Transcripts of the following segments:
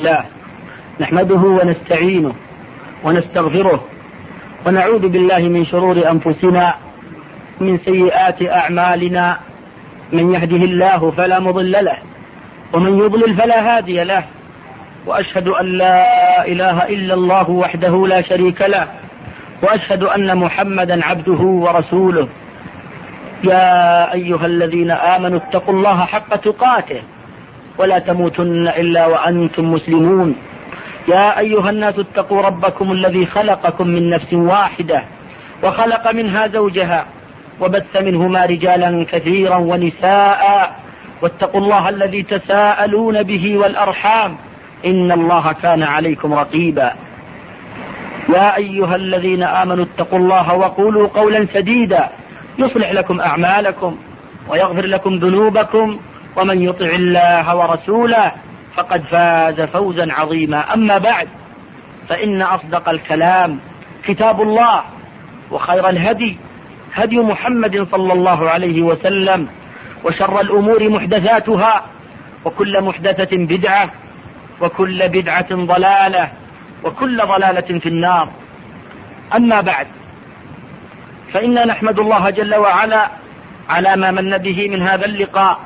الله نحمده ونستعينه ونستغفره ونعوذ بالله من شرور أنفسنا من سيئات أعمالنا، من يهده الله فلا مضل له ومن يضلل فلا هادي له، وأشهد أن لا إله إلا الله وحده لا شريك له، وأشهد أن محمدا عبده ورسوله. يا أيها الذين آمنوا اتقوا الله حق تقاته ولا تموتن إلا وأنتم مسلمون. يا أيها الناس اتقوا ربكم الذي خلقكم من نفس واحدة وخلق منها زوجها وبث منهما رجالا كثيرا ونساء، واتقوا الله الذي تساءلون به والأرحام إن الله كان عليكم رقيبا. يا أيها الذين آمنوا اتقوا الله وقولوا قولا سديدا يصلح لكم أعمالكم ويغفر لكم ذنوبكم، ومن يطع الله ورسوله فقد فاز فوزا عظيما. أما بعد، فإن أصدق الكلام كتاب الله، وخير الهدي هدي محمد صلى الله عليه وسلم، وشر الأمور محدثاتها، وكل محدثة بدعة، وكل بدعة ضلالة، وكل ضلالة في النار. أما بعد، فإنا نحمد الله جل وعلا على ما من به من هذا اللقاء،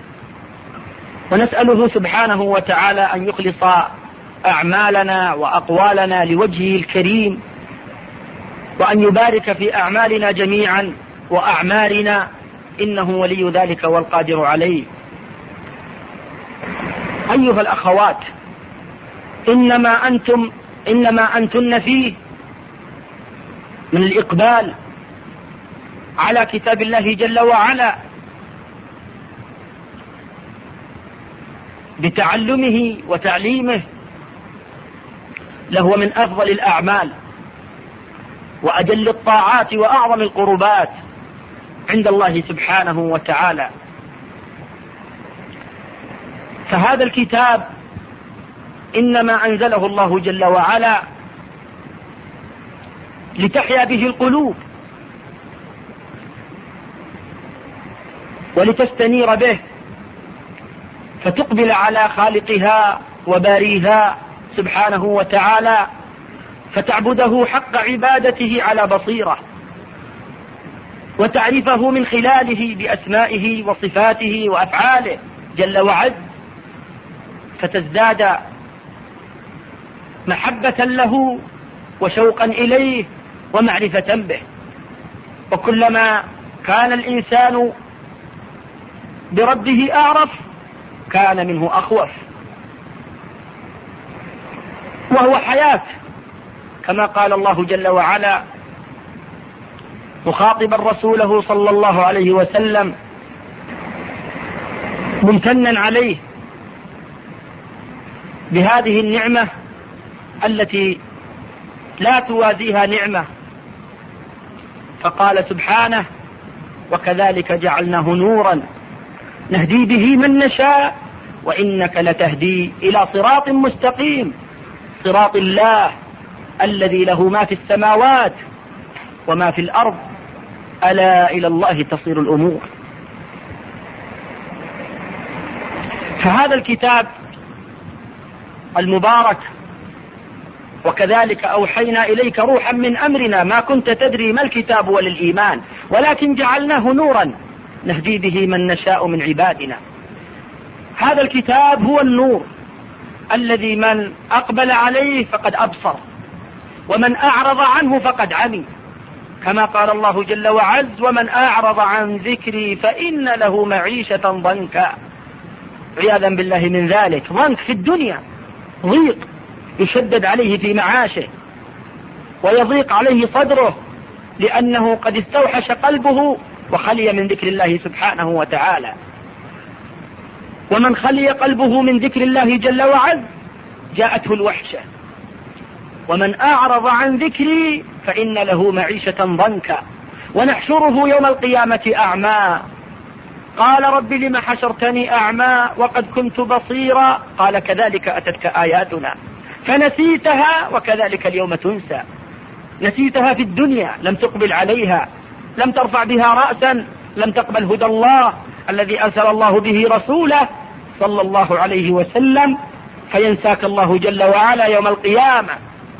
ونسأله سبحانه وتعالى أن يخلص أعمالنا وأقوالنا لوجهه الكريم، وأن يبارك في أعمالنا جميعا وأعمارنا، إنه ولي ذلك والقادر عليه. أيها الأخوات، إنما أنتن فيه من الإقبال على كتاب الله جل وعلا بتعلمه وتعليمه، لهو من أفضل الأعمال وأجل الطاعات وأعظم القربات عند الله سبحانه وتعالى. فهذا الكتاب إنما أنزله الله جل وعلا لتحيا به القلوب ولتستنير به، فتقبل على خالقها وباريها سبحانه وتعالى، فتعبده حق عبادته على بصيرة، وتعرفه من خلاله بأسمائه وصفاته وأفعاله جل وعز، فتزداد محبة له وشوقا إليه ومعرفة به. وكلما كان الإنسان بربه أعرف كان منه أخوف، وهو حياة، كما قال الله جل وعلا مخاطبا رسوله صلى الله عليه وسلم ممتنا عليه بهذه النعمة التي لا توازيها نعمة، فقال سبحانه: وكذلك جعلناه نورا نهدي به من نشاء وإنك لتهدي إلى صراط مستقيم، صراط الله الذي له ما في السماوات وما في الأرض، ألا إلى الله تصير الأمور. فهذا الكتاب المبارك: وكذلك أوحينا إليك روحا من أمرنا ما كنت تدري ما الكتاب ولا الإيمان ولكن جعلناه نورا نهدي به من نشاء من عبادنا. هذا الكتاب هو النور الذي من أقبل عليه فقد أبصر، ومن أعرض عنه فقد عمي، كما قال الله جل وعز: ومن أعرض عن ذكري فإن له معيشة ضنكا. عياذا بالله من ذلك، ضنك في الدنيا، ضيق يشدد عليه في معاشه، ويضيق عليه صدره، لأنه قد استوحش قلبه وخلي من ذكر الله سبحانه وتعالى. ومن خلي قلبه من ذكر الله جل وعز جاءته الوحشة. ومن أعرض عن ذكري فإن له معيشة ضنكا ونحشره يوم القيامة أعمى. قال رب لم حشرتني أعمى وقد كنت بصيرا، قال كذلك أتتك آياتنا فنسيتها وكذلك اليوم تنسى. نسيتها في الدنيا، لم تقبل عليها، لم ترفع بها رأسا، لم تقبل هدى الله الذي أرسل الله به رسوله صلى الله عليه وسلم، فينساك الله جل وعلا يوم القيامة.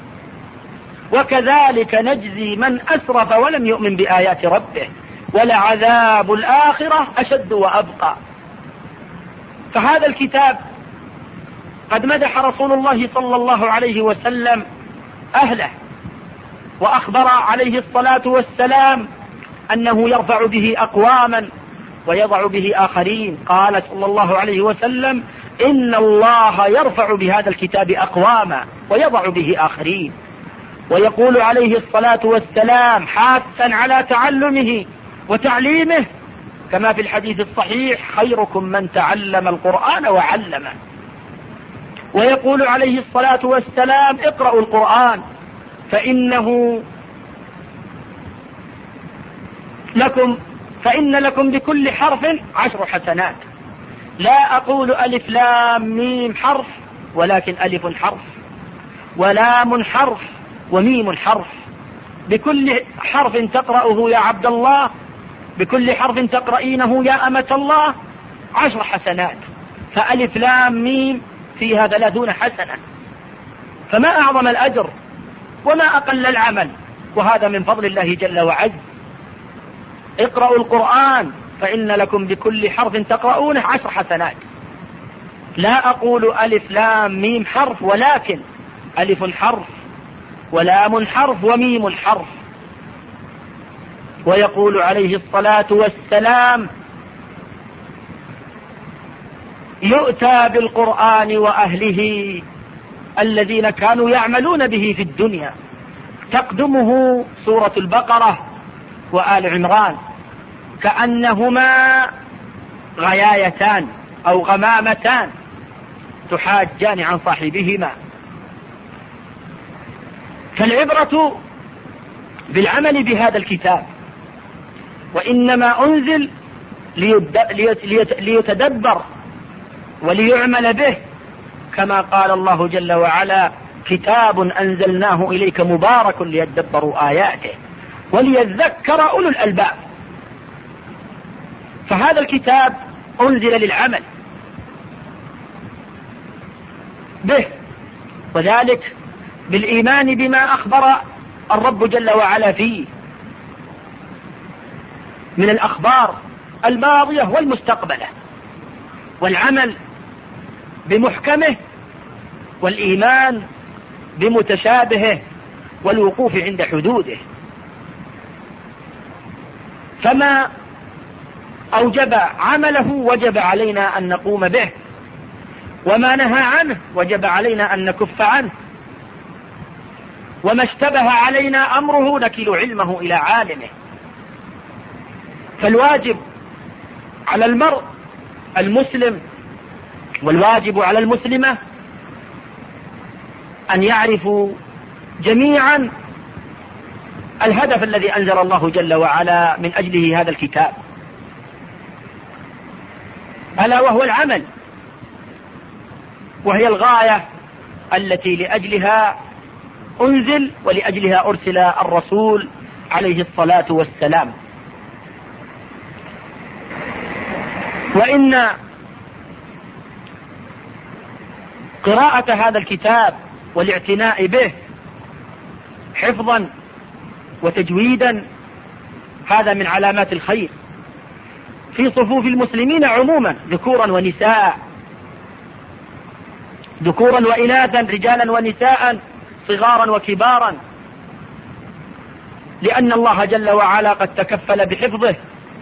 وكذلك نجزي من أسرف ولم يؤمن بآيات ربه، ولعذاب الآخرة أشد وأبقى. فهذا الكتاب قد مدح رسول الله صلى الله عليه وسلم أهله، وأخبر عليه الصلاة والسلام أنه يرفع به أقواما ويضع به آخرين. قال صلى الله عليه وسلم: إن الله يرفع بهذا الكتاب أقواما ويضع به آخرين. ويقول عليه الصلاة والسلام حاثا على تعلمه وتعليمه، كما في الحديث الصحيح: خيركم من تعلم القرآن وعلمه. ويقول عليه الصلاة والسلام: اقرأوا القرآن فإن لكم بكل حرف 10 حسنات. لا أقول ألف لام ميم حرف، ولكن ألف حرف ولام حرف وميم حرف. بكل حرف تقرأه يا عبد الله، بكل حرف تقرأينه يا أمة الله 10 حسنات. فألف لام ميم فيها 30 حسنة. فما أعظم الأجر وما أقل العمل، وهذا من فضل الله جل وعز. اقرأوا القرآن فإن لكم بكل حرف تقرؤونه 10 حسنات. لا أقول ألف لام ميم حرف، ولكن ألف حرف ولام حرف وميم حرف. ويقول عليه الصلاة والسلام: يؤتى بالقرآن وأهله الذين كانوا يعملون به في الدنيا. تقدمه سورة البقرة وآل عمران كأنهما غيايتان أو غمامتان تحاجان عن صاحبهما. فالعبرة بالعمل بهذا الكتاب، وإنما أنزل ليتدبر وليعمل به، كما قال الله جل وعلا: كتاب أنزلناه إليك مبارك ليدبروا آياته وليذكر أولو الألباب. فهذا الكتاب أنزل للعمل به، وذلك بالإيمان بما أخبر الرب جل وعلا فيه من الأخبار الماضية والمستقبلة، والعمل بمحكمه، والإيمان بمتشابهه، والوقوف عند حدوده. فما أوجب عمله وجب علينا أن نقوم به، وما نهى عنه وجب علينا أن نكف عنه، وما اشتبه علينا أمره نكل علمه إلى عالمه. فالواجب على المرء المسلم والواجب على المسلمة أن يعرفوا جميعا الهدف الذي أنزل الله جل وعلا من أجله هذا الكتاب، ألا وهو العمل، وهي الغاية التي لأجلها أنزل ولأجلها أرسل الرسول عليه الصلاة والسلام. وإن قراءة هذا الكتاب والاعتناء به حفظا وتجويدا هذا من علامات الخير في صفوف المسلمين عموما، ذكورا ونساء، ذكورا وإناثا، رجالا ونساء، صغارا وكبارا، لأن الله جل وعلا قد تكفل بحفظه.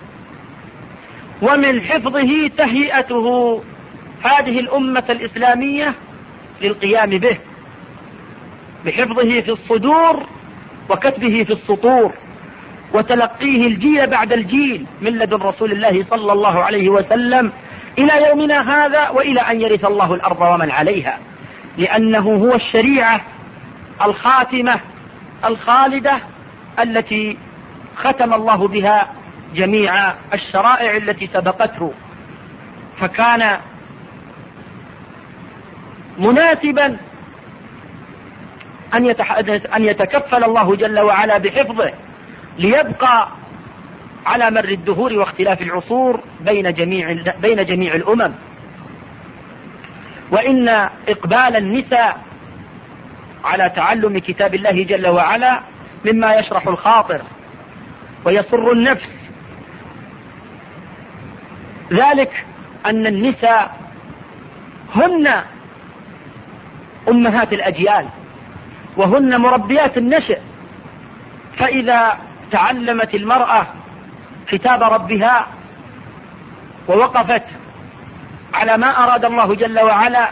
ومن حفظه تهيئته هذه الأمة الإسلامية للقيام به، بحفظه في الصدور وكتبه في السطور، وتلقيه الجيل بعد الجيل من لدن رسول الله صلى الله عليه وسلم إلى يومنا هذا، وإلى أن يرث الله الأرض ومن عليها، لأنه هو الشريعة الخاتمة الخالدة التي ختم الله بها جميع الشرائع التي سبقته. فكان مناسبا أن يتكفل الله جل وعلا بحفظه ليبقى على مر الدهور واختلاف العصور بين جميع الأمم. وإن إقبال النساء على تعلم كتاب الله جل وعلا مما يشرح الخاطر ويسر النفس، ذلك أن النساء هن أمهات الأجيال وهن مربيات النشء، فإذا تعلمت المرأة كتاب ربها ووقفت على ما أراد الله جل وعلا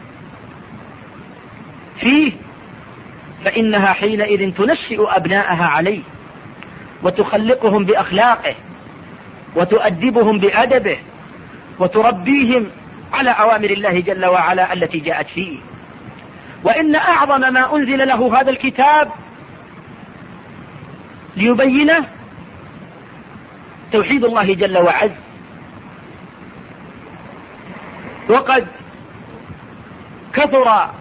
فيه فإنها حينئذ تنشئ أبناءها عليه وتخلقهم بأخلاقه وتؤدبهم بأدبه وتربيهم على أوامر الله جل وعلا التي جاءت فيه. وإن أعظم ما أنزل له هذا الكتاب ليبينه توحيد الله جل وعز. وقد كثر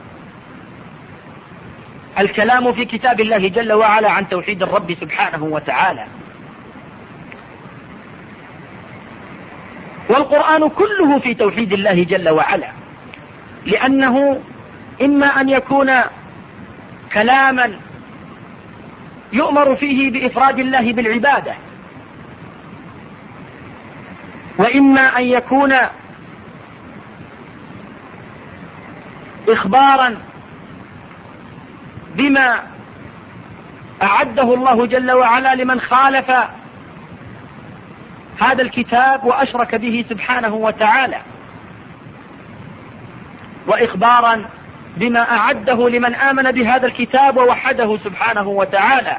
الكلام في كتاب الله جل وعلا عن توحيد الرب سبحانه وتعالى، والقرآن كله في توحيد الله جل وعلا، لأنه إما أن يكون كلاما يؤمر فيه بإفراد الله بالعبادة، وإما أن يكون إخبارا بما أعده الله جل وعلا لمن خالف هذا الكتاب وأشرك به سبحانه وتعالى، وإخبارا بما أعده لمن آمن بهذا الكتاب ووحده سبحانه وتعالى.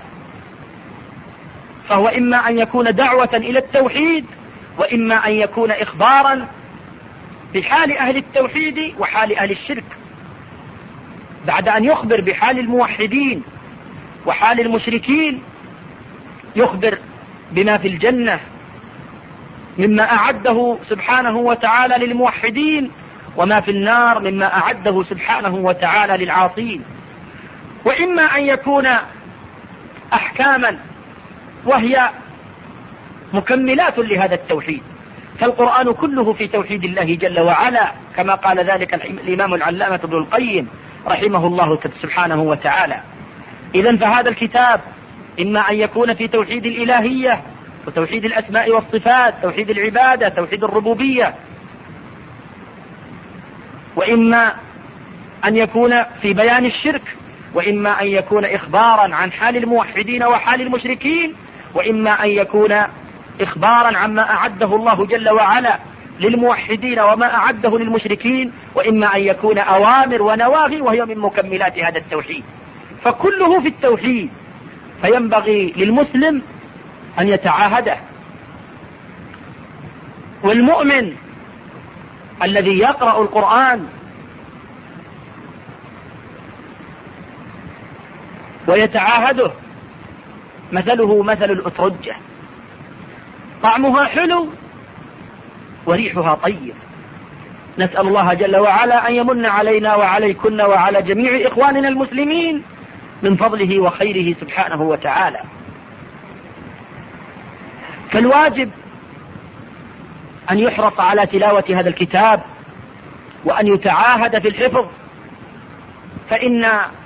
فهو إما أن يكون دعوة إلى التوحيد، وإما أن يكون إخبارا بحال أهل التوحيد وحال أهل الشرك، بعد أن يخبر بحال الموحدين وحال المشركين يخبر بما في الجنة مما أعده سبحانه وتعالى للموحدين، وما في النار مما أعده سبحانه وتعالى للعاصين. وإما أن يكون أحكاما وهي مكملات لهذا التوحيد، فالقرآن كله في توحيد الله جل وعلا، كما قال ذلك الإمام العلامة ابن القيم رحمه الله سبحانه وتعالى. إذن فهذا الكتاب إما أن يكون في توحيد الإلهية وتوحيد الأسماء والصفات، توحيد العبادة، توحيد الربوبية، وإما أن يكون في بيان الشرك، وإما أن يكون إخبارا عن حال الموحدين وحال المشركين، وإما أن يكون إخبارا عما أعده الله جل وعلا للموحدين وما أعده للمشركين، وإما أن يكون أوامر ونواهي وهي من مكملات هذا التوحيد، فكله في التوحيد. فينبغي للمسلم أن يتعاهده، والمؤمن الذي يقرأ القرآن ويتعاهده مثله مثل الأترجة، طعمها حلو وريحها طيب. نسأل الله جل وعلا أن يمن علينا وعليكن وعلى جميع إخواننا المسلمين من فضله وخيره سبحانه وتعالى. فالواجب أن يحرص على تلاوة هذا الكتاب وأن يتعاهد في الحفظ، فإن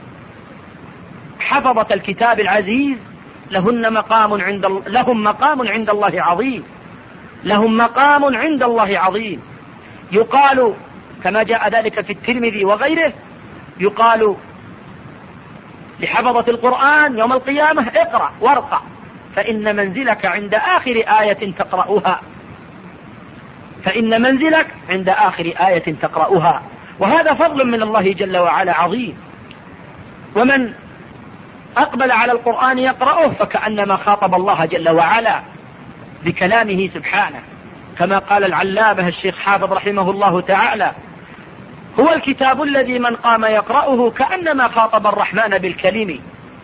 حفظة الكتاب العزيز لهم مقام عند الله عظيم، لهم مقام عند الله عظيم. يقال كما جاء ذلك في الترمذي وغيره، يقال لحفظة القرآن يوم القيامة: اقرأ وارقع فإن منزلك عند آخر آية تقرأها، فإن منزلك عند آخر آية تقرأها. وهذا فضل من الله جل وعلا عظيم. ومن أقبل على القرآن يقرأه فكأنما خاطب الله جل وعلا بكلامه سبحانه، كما قال العلامة الشيخ حافظ رحمه الله تعالى: هو الكتاب الذي من قام يقرأه كأنما خاطب الرحمن بالكلم.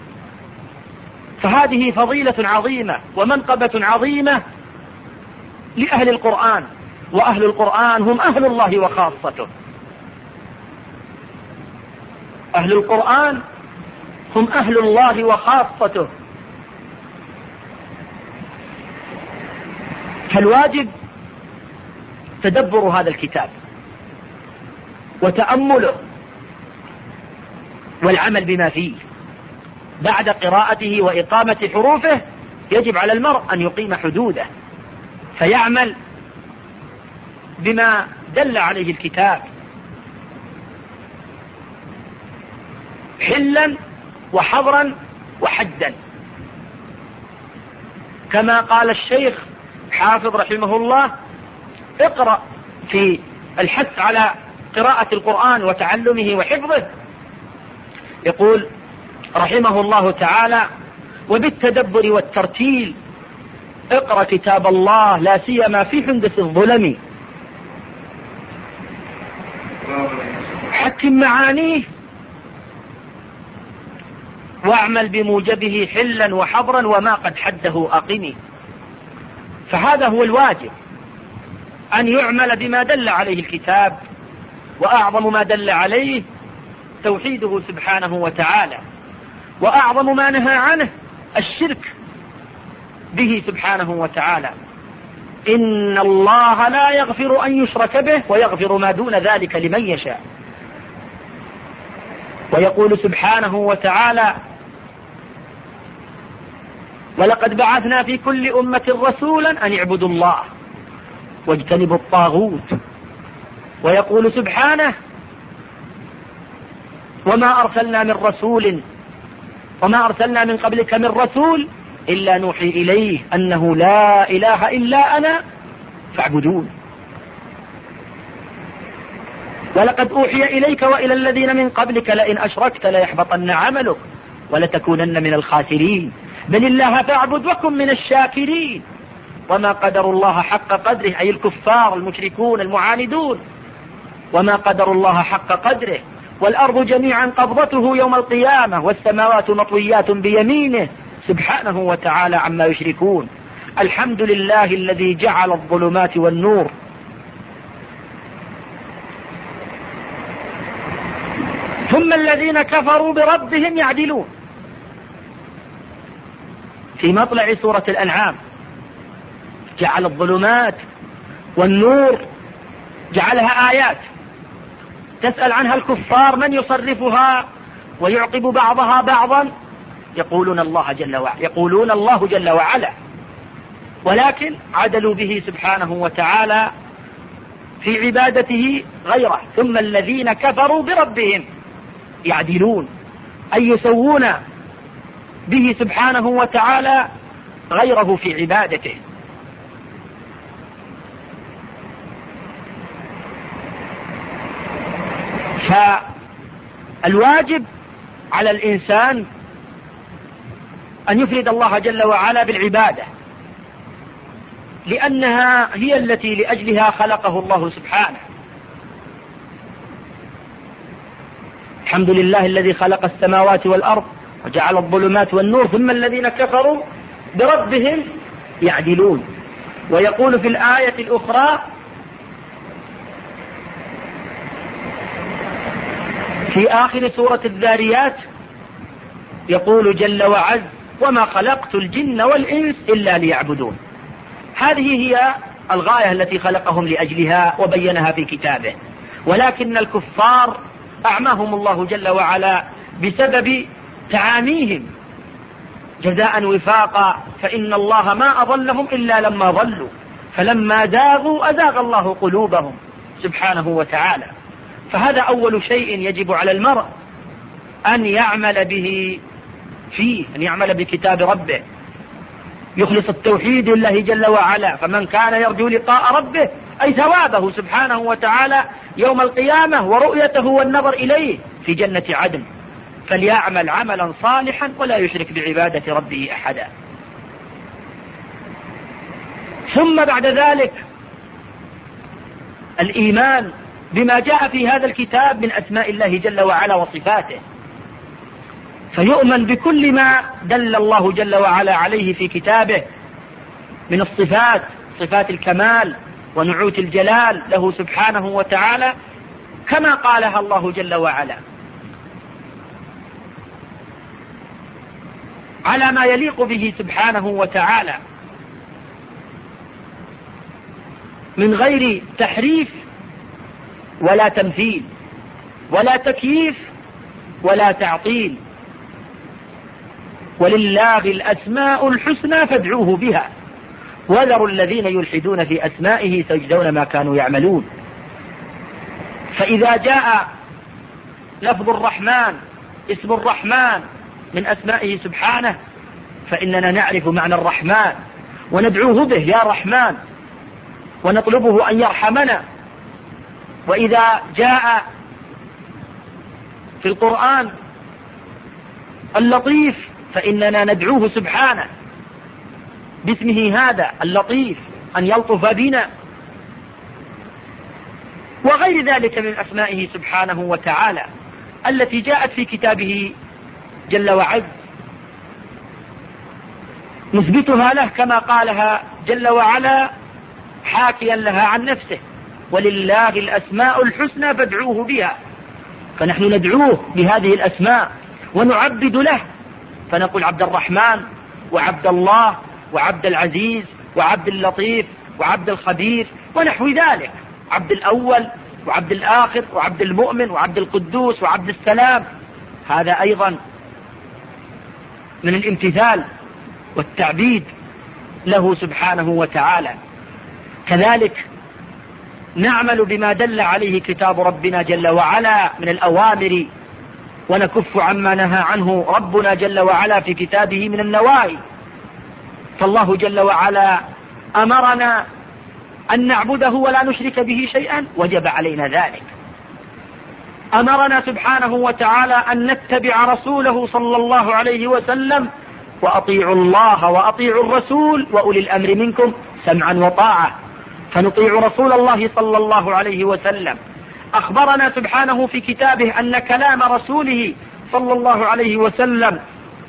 فهذه فضيلة عظيمة ومنقبة عظيمة لأهل القرآن، وأهل القرآن هم أهل الله وخاصته. أهل القرآن هم أهل الله وخاصته. فالواجب تدبر هذا الكتاب وتأمله والعمل بما فيه. بعد قراءته وإقامة حروفه يجب على المرء أن يقيم حدوده فيعمل بما دل عليه الكتاب حلا وحظرا وحدا، كما قال الشيخ حافظ رحمه الله: اقرأ في الحث على قراءة القرآن وتعلمه وحفظه. يقول رحمه الله تعالى: وبالتدبر والترتيل اقرأ كتاب الله لا سيما في حندث الظلم، حكم معانيه واعمل بموجبه حلا وحظرا وما قد حده أقمي. فهذا هو الواجب، أن يعمل بما دل عليه الكتاب، وأعظم ما دل عليه توحيده سبحانه وتعالى، وأعظم ما نهى عنه الشرك به سبحانه وتعالى. إن الله لا يغفر أن يشرك به ويغفر ما دون ذلك لمن يشاء. ويقول سبحانه وتعالى: ولقد بعثنا في كل أمة رسولا أن اعبدوا الله واجتنبوا الطاغوت. ويقول سبحانه: وما أرسلنا من قبلك من رسول إلا نوحي إليه أنه لا إله إلا أنا فاعبدون. ولقد أوحي إليك وإلى الذين من قبلك لئن أشركت ليحبطن عملك ولتكونن من الخاسرين بل الله فاعبد وكن من الشاكرين. وما قدروا الله حق قدره، أي الكفار المشركون المعاندون، وما قدروا الله حق قدره. والأرض جميعا قبضته يوم القيامة والسماوات مطويات بيمينه سبحانه وتعالى عما يشركون. الحمد لله الذي جعل الظلمات والنور. ثم الذين كفروا بربهم يعدلون، في مطلع سورة الأنعام جعل الظلمات والنور، جعلها آيات تسأل عنها الكفار من يصرفها ويعقب بعضها بعضا، يقولون الله جل وعلا، ولكن عدلوا به سبحانه وتعالى في عبادته غيره. ثم الذين كفروا بربهم يعدلون، أي يسوون به سبحانه وتعالى غيره في عبادته. فالواجب على الإنسان أن يفرد الله جل وعلا بالعبادة، لأنها هي التي لأجلها خلقه الله سبحانه. الحمد لله الذي خلق السماوات والأرض وجعل الظلمات والنور ثم الذين كفروا بربهم يعدلون. ويقول في الآية الأخرى في آخر سورة الذاريات، يقول جل وعز: وما خلقت الجن والإنس إلا ليعبدون. هذه هي الغاية التي خلقهم لأجلها وبينها في كتابه، ولكن الكفار أعماهم الله جل وعلا بسبب تعاميهم جزاء وفاقا، فإن الله ما أضلهم إلا لما ضلوا فلما زاغوا أزاغ الله قلوبهم سبحانه وتعالى. فهذا أول شيء يجب على المرء أن يعمل به فيه، أن يعمل بكتاب ربه، يخلص التوحيد لله جل وعلا. فمن كان يرجو لقاء ربه أي ثوابه سبحانه وتعالى يوم القيامة ورؤيته والنظر إليه في جنة عدن، فليعمل عملا صالحا ولا يشرك بعبادة ربه أحدا. ثم بعد ذلك الإيمان بما جاء في هذا الكتاب من أسماء الله جل وعلا وصفاته، فيؤمن بكل ما دل الله جل وعلا عليه في كتابه من الصفات، صفات الكمال ونعوت الجلال له سبحانه وتعالى كما قالها الله جل وعلا على ما يليق به سبحانه وتعالى من غير تحريف ولا تمثيل. ولا تكييف ولا تعطيل. ولله الأسماء الحسنى فادعوه بها وذروا الذين يلحدون في أسمائه سيجزون ما كانوا يعملون. فإذا جاء لفظ الرحمن اسم الرحمن من أسمائه سبحانه فإننا نعرف معنى الرحمن وندعوه به يا رحمن ونطلبه أن يرحمنا. وإذا جاء في القرآن اللطيف فإننا ندعوه سبحانه باسمه هذا اللطيف أن يلطف بنا، وغير ذلك من أسمائه سبحانه وتعالى التي جاءت في كتابه جل وعز نثبتها له كما قالها جل وعلا حاكيا لها عن نفسه: ولله الأسماء الحسنى فادعوه بها. فنحن ندعوه بهذه الأسماء ونعبد له، فنقول عبد الرحمن وعبد الله وعبد العزيز وعبد اللطيف وعبد الخبير ونحو ذلك، عبد الأول وعبد الآخر وعبد المؤمن وعبد القدوس وعبد السلام. هذا أيضا من الامتثال والتعبيد له سبحانه وتعالى. كذلك نعمل بما دل عليه كتاب ربنا جل وعلا من الأوامر ونكف عما نهى عنه ربنا جل وعلا في كتابه من النواهي. فالله جل وعلا أمرنا أن نعبده ولا نشرك به شيئا وجب علينا ذلك. أمرنا سبحانه وتعالى أن نتبع رسوله صلى الله عليه وسلم وأطيعوا الله وأطيعوا الرسول وأولي الأمر منكم سمعا وطاعة، فنطيع رسول الله صلى الله عليه وسلم. أخبرنا سبحانه في كتابه أن كلام رسوله صلى الله عليه وسلم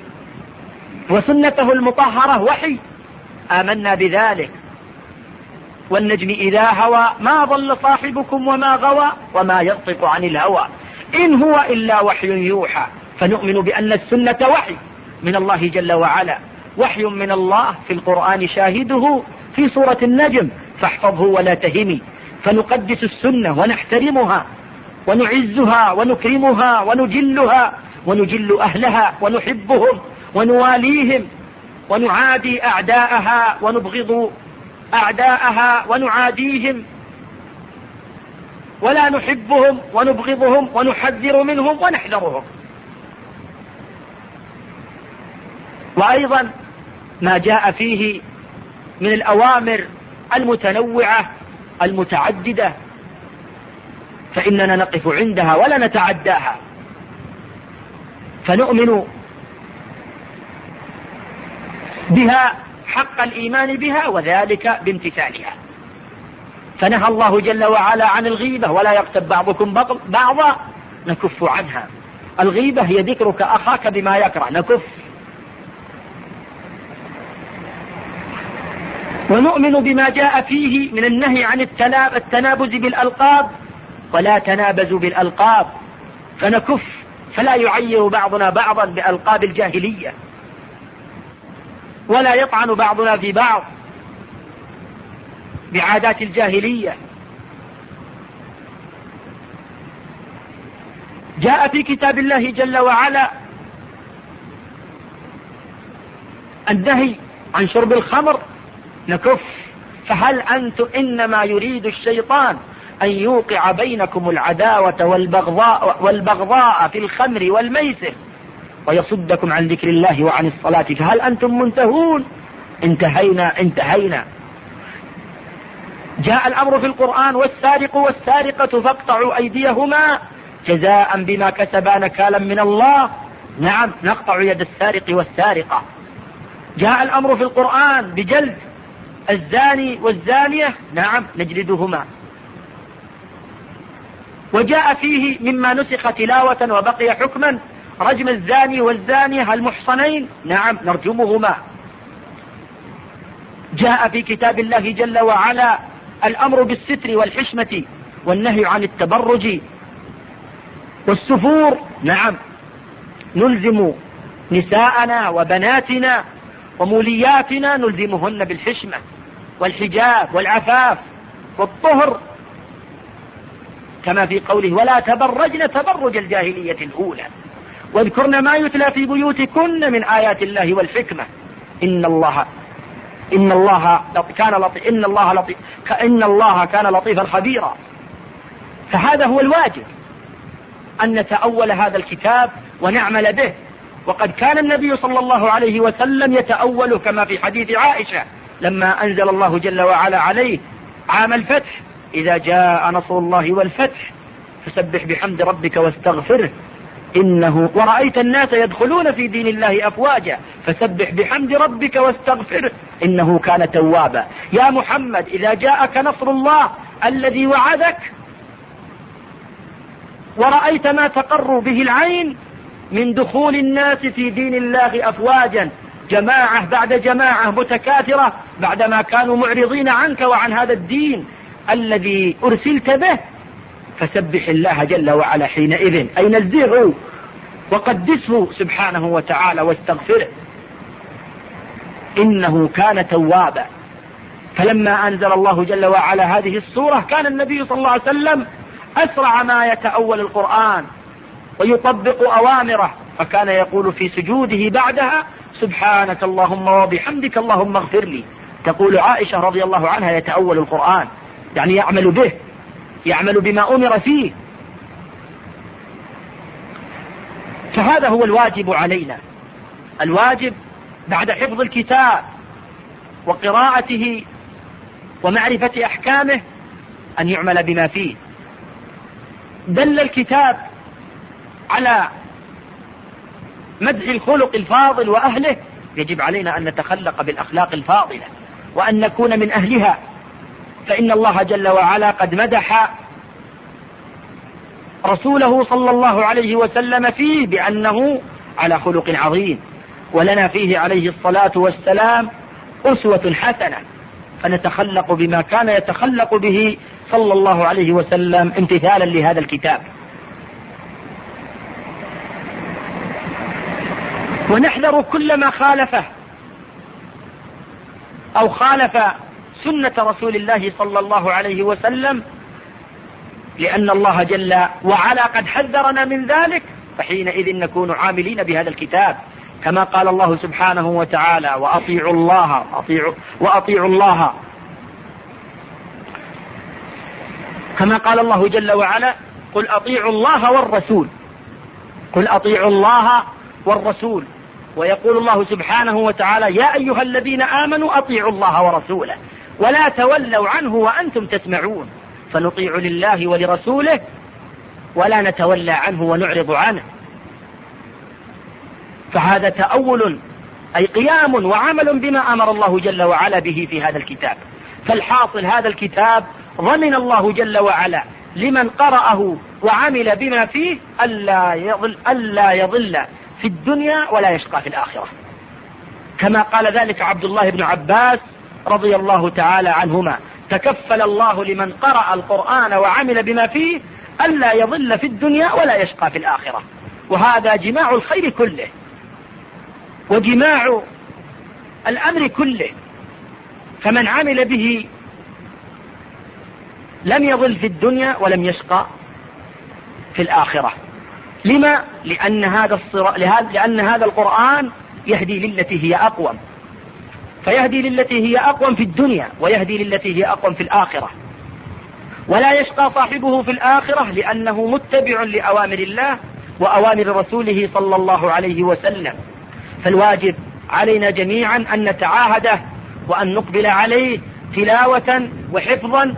وسنته المطهرة وحي، آمنا بذلك. والنجم إذا هوى ما ضل صاحبكم وما غوى وما ينطق عن الهوى إن هو إلا وحي يوحى. فنؤمن بأن السنة وحي من الله جل وعلا، وحي من الله في القرآن شاهده في سورة النجم فاحفظه ولا تهمي. فنقدس السنة ونحترمها ونعزها ونكرمها ونجلها ونجل أهلها ونحبهم ونواليهم ونعادي أعداءها ونبغض أعداءها ونعاديهم، ولا نحبهم ونبغضهم ونحذر منهم ونحذرهم. وأيضا ما جاء فيه من الأوامر المتنوعة المتعددة فإننا نقف عندها ولا نتعداها، فنؤمن بها حق الإيمان بها وذلك بامتثالها. فنهى الله جل وعلا عن الغيبة ولا يغتب بعضكم بعضا نكف عنها. الغيبة هي ذكرك أخاك بما يكره، نكف. ونؤمن بما جاء فيه من النهي عن التنابز بالألقاب ولا تنابزوا بالألقاب، فنكف فلا يعير بعضنا بعضا بألقاب الجاهلية ولا يطعن بعضنا في بعض بعادات الجاهلية. جاء في كتاب الله جل وعلا النهي عن شرب الخمر، نكف. فهل أنتم إنما يريد الشيطان أن يوقع بينكم العداوة والبغضاء في الخمر والميسر ويصدكم عن ذكر الله وعن الصلاة فهل أنتم منتهون؟ انتهينا. جاء الأمر في القرآن: والسارق والسارقة فاقطعوا أيديهما جزاء بما كسبا نكالا من الله. نعم، نقطع يد السارق والسارقة. جاء الأمر في القرآن بجلد الزاني والزانية، نعم نجلدهما. وجاء فيه مما نسخ تلاوة وبقي حكما رجم الزاني والزانية المحصنين، نعم نرجمهما. جاء في كتاب الله جل وعلا الأمر بالستر والحشمة والنهي عن التبرج والسفور، نعم نلزم نساءنا وبناتنا ومولياتنا نلزمهن بالحشمة والحجاب والعفاف والطهر. كما في قوله ولا تبرجن تبرج الجاهلية الأولى واذكرن ما يتلى في بيوتكن من آيات الله والحكمة إن الله كان لطيفا خبيرا. فهذا هو الواجب، أن نتأول هذا الكتاب ونعمل به. وقد كان النبي صلى الله عليه وسلم يتأول كما في حديث عائشة لما أنزل الله جل وعلا عليه عام الفتح إذا جاء نصر الله والفتح فسبح بحمد ربك واستغفره ورأيت الناس يدخلون في دين الله أفواجا فسبح بحمد ربك واستغفره إنه كان توابا. يا محمد إذا جاءك نصر الله الذي وعدك ورأيت ما تقر به العين من دخول الناس في دين الله أفواجا جماعة بعد جماعة متكاثرة بعدما كانوا معرضين عنك وعن هذا الدين الذي أرسلت به، فسبح الله جل وعلا حينئذ أي نزهه وقدسه سبحانه وتعالى واستغفره إنه كان توابا. فلما أنزل الله جل وعلا هذه السورة كان النبي صلى الله عليه وسلم أسرع ما يتأول القرآن ويطبق أوامره، فكان يقول في سجوده بعدها سبحانك اللهم وبحمدك اللهم اغفر لي. تقول عائشة رضي الله عنها يتأول القرآن يعني يعمل به، يعمل بما أمر فيه. فهذا هو الواجب علينا، الواجب بعد حفظ الكتاب وقراءته ومعرفة أحكامه أن يعمل بما فيه. دل الكتاب على مدح الخلق الفاضل وأهله، يجب علينا أن نتخلق بالأخلاق الفاضلة وأن نكون من أهلها، فإن الله جل وعلا قد مدح رسوله صلى الله عليه وسلم فيه بأنه على خلق عظيم، ولنا فيه عليه الصلاة والسلام أسوة حسنة، فنتخلق بما كان يتخلق به صلى الله عليه وسلم امتثالا لهذا الكتاب. ونحذر كل ما خالفه أو خالف سنة رسول الله صلى الله عليه وسلم، لأن الله جل وعلا قد حذرنا من ذلك، فحينئذ نكون عاملين بهذا الكتاب كما قال الله سبحانه وتعالى وأطيعوا الله كما قال الله جل وعلا قل أطيعوا الله والرسول. ويقول الله سبحانه وتعالى يا أيها الذين آمنوا أطيعوا الله ورسوله ولا تولوا عنه وأنتم تسمعون، فنطيع لله ولرسوله ولا نتولى عنه ونعرض عنه. فهذا تأول أي قيام وعمل بما أمر الله جل وعلا به في هذا الكتاب. فالحاصل هذا الكتاب ضمن الله جل وعلا لمن قرأه وعمل بما فيه ألا يضل في الدنيا ولا يشقى في الآخرة، كما قال ذلك عبد الله بن عباس رضي الله تعالى عنهما تكفل الله لمن قرأ القرآن وعمل بما فيه ألا يضل في الدنيا ولا يشقى في الآخرة. وهذا جماع الخير كله وجماع الأمر كله، فمن عمل به لم يضل في الدنيا ولم يشقى في الآخرة. لما؟ لأن هذا القرآن يهدي للتي هي أقوم، فيهدي للتي هي أقوم في الدنيا ويهدي للتي هي أقوم في الآخرة، ولا يشقى صاحبه في الآخرة لأنه متبع لأوامر الله وأوامر رسوله صلى الله عليه وسلم. فالواجب علينا جميعا أن نتعاهده وأن نقبل عليه تلاوة وحفظا.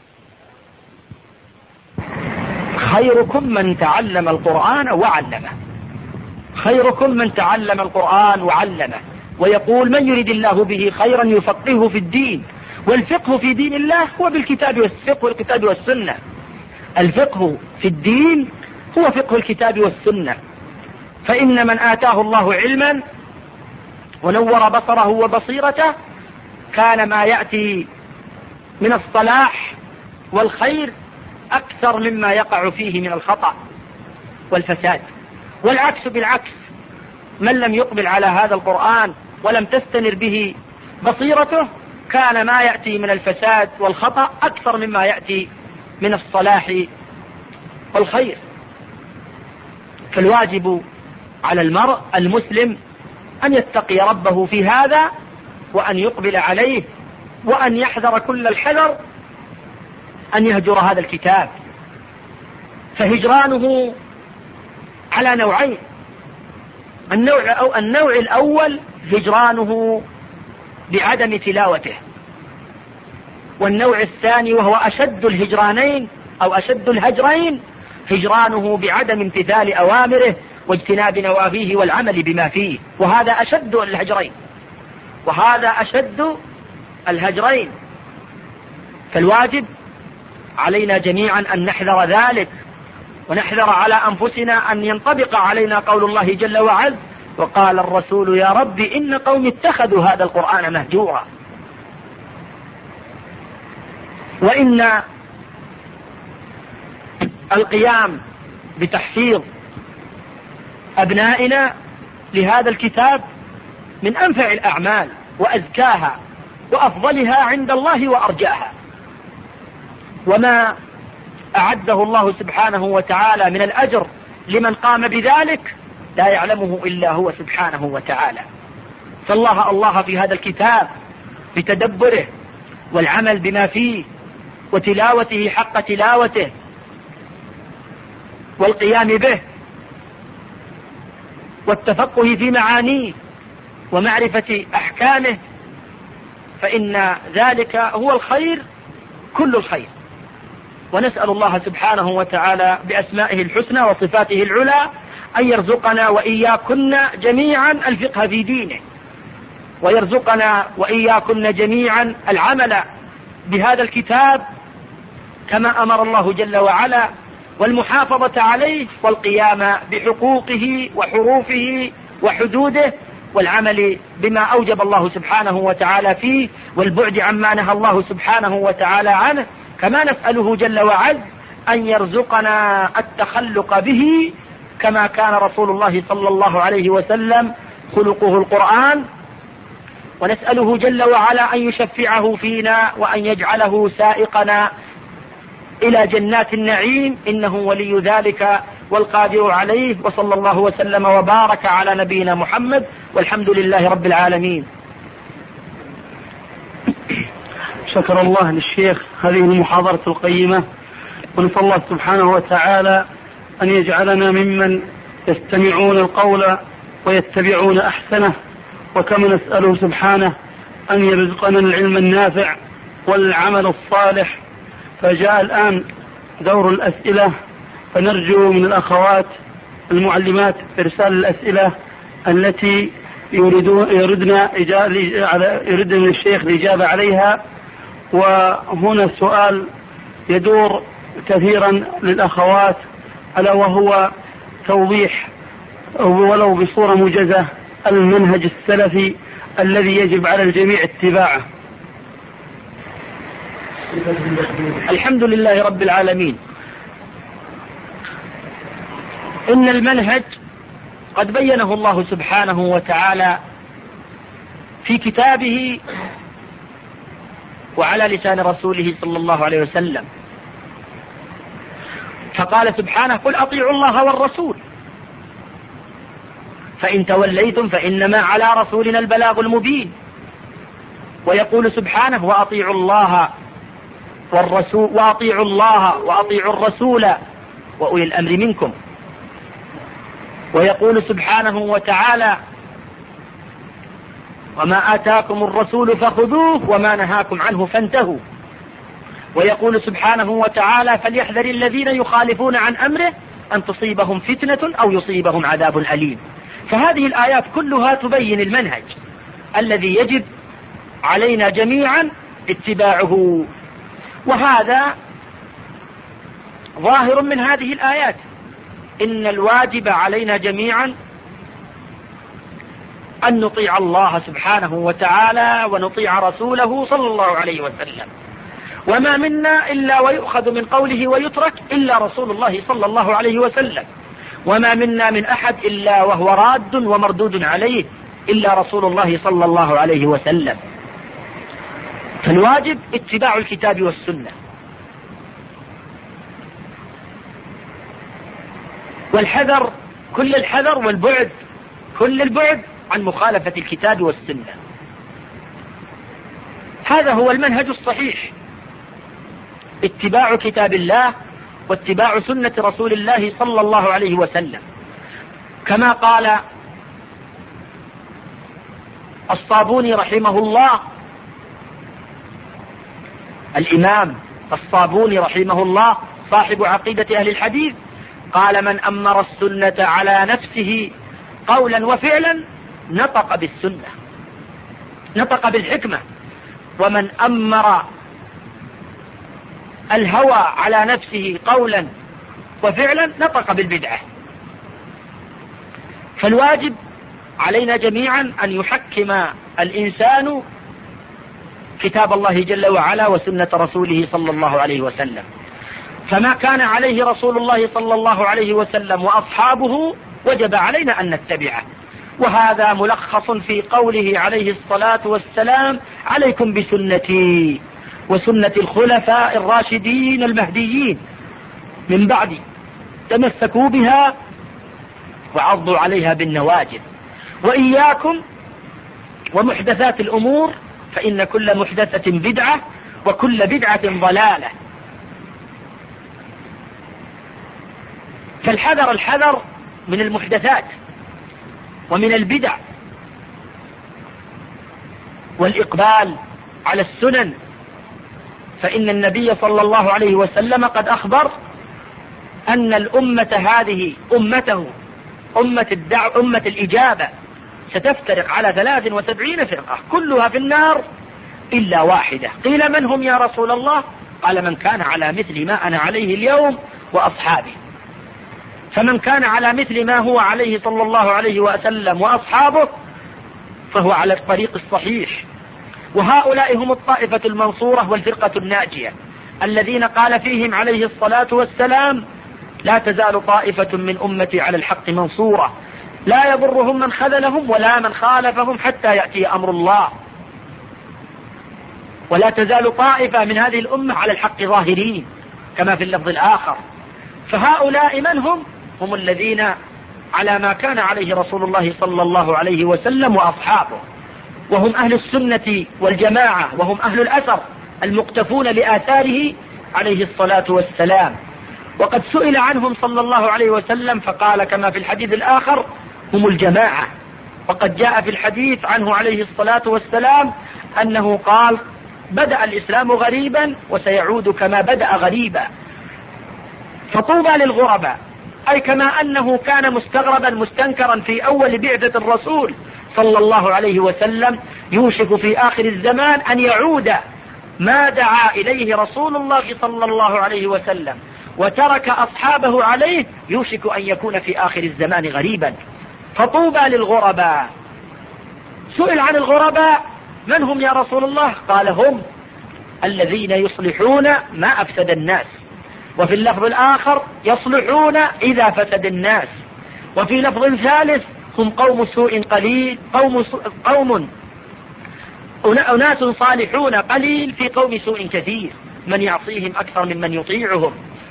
خيركم من تعلم القرآن وعلمه، خيركم من تعلم القرآن وعلمه. ويقول من يريد الله به خيرا يفقهه في الدين، والفقه في دين الله هو بالكتاب والسنة. الفقه في الدين هو فقه الكتاب والسنة، فإن من آتاه الله علما ونور بصره وبصيرته كان ما يأتي من الصلاح والخير أكثر مما يقع فيه من الخطأ والفساد. والعكس بالعكس، من لم يقبل على هذا القرآن ولم تستنر به بصيرته كان ما يأتي من الفساد والخطأ أكثر مما يأتي من الصلاح والخير. فالواجب على المرء المسلم أن يتقي ربه في هذا، وأن يقبل عليه، وأن يحذر كل الحذر أن يهجر هذا الكتاب. فهجرانه على نوعين: النوع الأول هجرانه بعدم تلاوته، والنوع الثاني وهو أشد الهجرانين أو أشد الهجرين هجرانه بعدم امتثال أوامره واجتناب نواهيه والعمل بما فيه، وهذا أشد الهجرين. فالواجب علينا جميعا أن نحذر ذلك، ونحذر على أنفسنا أن ينطبق علينا قول الله جل وعلا: وقال الرسول يا رب إن قوم اتخذوا هذا القرآن مهجورا. وإن القيام بتحفيظ أبنائنا لهذا الكتاب من أنفع الأعمال وأزكاها وأفضلها عند الله وأرجاها، وما أعده الله سبحانه وتعالى من الأجر لمن قام بذلك لا يعلمه إلا هو سبحانه وتعالى. فالله في هذا الكتاب بتدبره والعمل بما فيه وتلاوته حق تلاوته والقيام به والتفقه في معانيه ومعرفة أحكامه، فإن ذلك هو الخير كل الخير. ونسأل الله سبحانه وتعالى بأسمائه الحسنى وصفاته العلى أن يرزقنا وإياكن جميعا الفقه في دينه، ويرزقنا وإياكن جميعا العمل بهذا الكتاب كما أمر الله جل وعلا، والمحافظة عليه والقيام بحقوقه وحروفه وحدوده، والعمل بما أوجب الله سبحانه وتعالى فيه، والبعد عما نهى الله سبحانه وتعالى عنه. كما نسأله جل وعلا أن يرزقنا التخلق به كما كان رسول الله صلى الله عليه وسلم خلقه القرآن، ونسأله جل وعلا أن يشفعه فينا وأن يجعله سائقنا إلى جنات النعيم، إنه ولي ذلك والقادر عليه. وصلى الله وسلم وبارك على نبينا محمد، والحمد لله رب العالمين. شكر الله للشيخ هذه المحاضرة القيمة، ونسأل الله سبحانه وتعالى أن يجعلنا ممن يستمعون القول ويتبعون أحسنه، وكما نسأله سبحانه أن يرزقنا العلم النافع والعمل الصالح. فجاء الآن دور الأسئلة، فنرجو من الأخوات المعلمات إرسال الأسئلة التي يردن من الشيخ الإجابة عليها. وهنا سؤال يدور كثيرا للأخوات، ألا وهو توضيح ولو بصورة موجزة المنهج السلفي الذي يجب على الجميع اتباعه. الحمد لله رب العالمين. إن المنهج قد بينه الله سبحانه وتعالى في كتابه وعلى لسان رسوله صلى الله عليه وسلم، فقال سبحانه: قل أطيعوا الله والرسول فإن توليتم فإنما على رسولنا البلاغ المبين. ويقول سبحانه: وأطيعوا الله والرسول وأطيعوا الرسول وأولي الأمر منكم. ويقول سبحانه وتعالى: وما آتاكم الرسول فخذوه وما نهاكم عنه فانتهوا. ويقول سبحانه وتعالى: فليحذر الذين يخالفون عن أمره أن تصيبهم فتنة أو يصيبهم عذاب أليم. فهذه الآيات كلها تبين المنهج الذي يجب علينا جميعا اتباعه، وهذا ظاهر من هذه الآيات. إن الواجب علينا جميعا أن نطيع الله سبحانه وتعالى ونطيع رسوله صلى الله عليه وسلم، وما منا إلا ويؤخذ من قوله ويترك إلا رسول الله صلى الله عليه وسلم، وما منا من أحد إلا وهو راد ومردود عليه إلا رسول الله صلى الله عليه وسلم. فالواجب اتباع الكتاب والسنة. والحذر كل الحذر والبعد كل البعد عن مخالفة الكتاب والسنة. هذا هو المنهج الصحيح، اتباع كتاب الله واتباع سنة رسول الله صلى الله عليه وسلم، كما قال الصابوني رحمه الله، الإمام الصابوني رحمه الله صاحب عقيدة أهل الحديث، قال: من أمر السنة على نفسه قولا وفعلا نطق بالسنة، نطق بالحكمة. ومن أمر الهوى على نفسه قولا وفعلا نطق بالبدعة. فالواجب علينا جميعا أن يحكم الإنسان كتاب الله جل وعلا وسنة رسوله صلى الله عليه وسلم، فما كان عليه رسول الله صلى الله عليه وسلم وأصحابه وجب علينا أن نتبعه. وهذا ملخص في قوله عليه الصلاة والسلام: عليكم بسنتي وسنة الخلفاء الراشدين المهديين من بعدي، تمسكوا بها وعضوا عليها بالنواجذ، وإياكم ومحدثات الأمور فإن كل محدثة بدعة وكل بدعة ضلالة. فالحذر الحذر من المحدثات ومن البدع، والإقبال على السنن، فإن النبي صلى الله عليه وسلم قد أخبر أن الأمة هذه أمته أمة الإجابة ستفترق على 73 فرقة كلها في النار إلا واحدة. قيل: من هم يا رسول الله؟ قال: من كان على مثل ما أنا عليه اليوم وأصحابي. فمن كان على مثل ما هو عليه صلى الله عليه وسلم وأصحابه فهو على الطريق الصحيح. وهؤلاء هم الطائفة المنصورة والفرقة الناجية الذين قال فيهم عليه الصلاة والسلام: لا تزال طائفة من أمتي على الحق منصورة، لا يضرهم من خذلهم ولا من خالفهم حتى يأتي أمر الله. ولا تزال طائفة من هذه الأمة على الحق ظاهرين، كما في اللفظ الآخر. فهؤلاء من هم؟ هم الذين على ما كان عليه رسول الله صلى الله عليه وسلم وأصحابه، وهم أهل السنة والجماعة، وهم أهل الأثر المقتفون لآثاره عليه الصلاة والسلام. وقد سئل عنهم صلى الله عليه وسلم فقال كما في الحديث الآخر: هم الجماعة. وقد جاء في الحديث عنه عليه الصلاة والسلام أنه قال: بدأ الإسلام غريبا وسيعود كما بدأ غريبا. فطوبى للغرباء، أي كما أنه كان مستغربا مستنكرا في أول بعثة الرسول صلى الله عليه وسلم، يوشك في آخر الزمان أن يعود ما دعا إليه رسول الله صلى الله عليه وسلم وترك أصحابه عليه، يوشك أن يكون في آخر الزمان غريبا. فطوبى للغرباء. سئل عن الغرباء: من هم يا رسول الله؟ قال: هم الذين يصلحون ما أفسد الناس. وفي اللفظ الآخر: يصلحون إذا فسد الناس. وفي لفظ ثالث: هم قوم سوء قليل، أناس صالحون قليل في قوم سوء كثير، من يعصيهم أكثر ممن يطيعهم.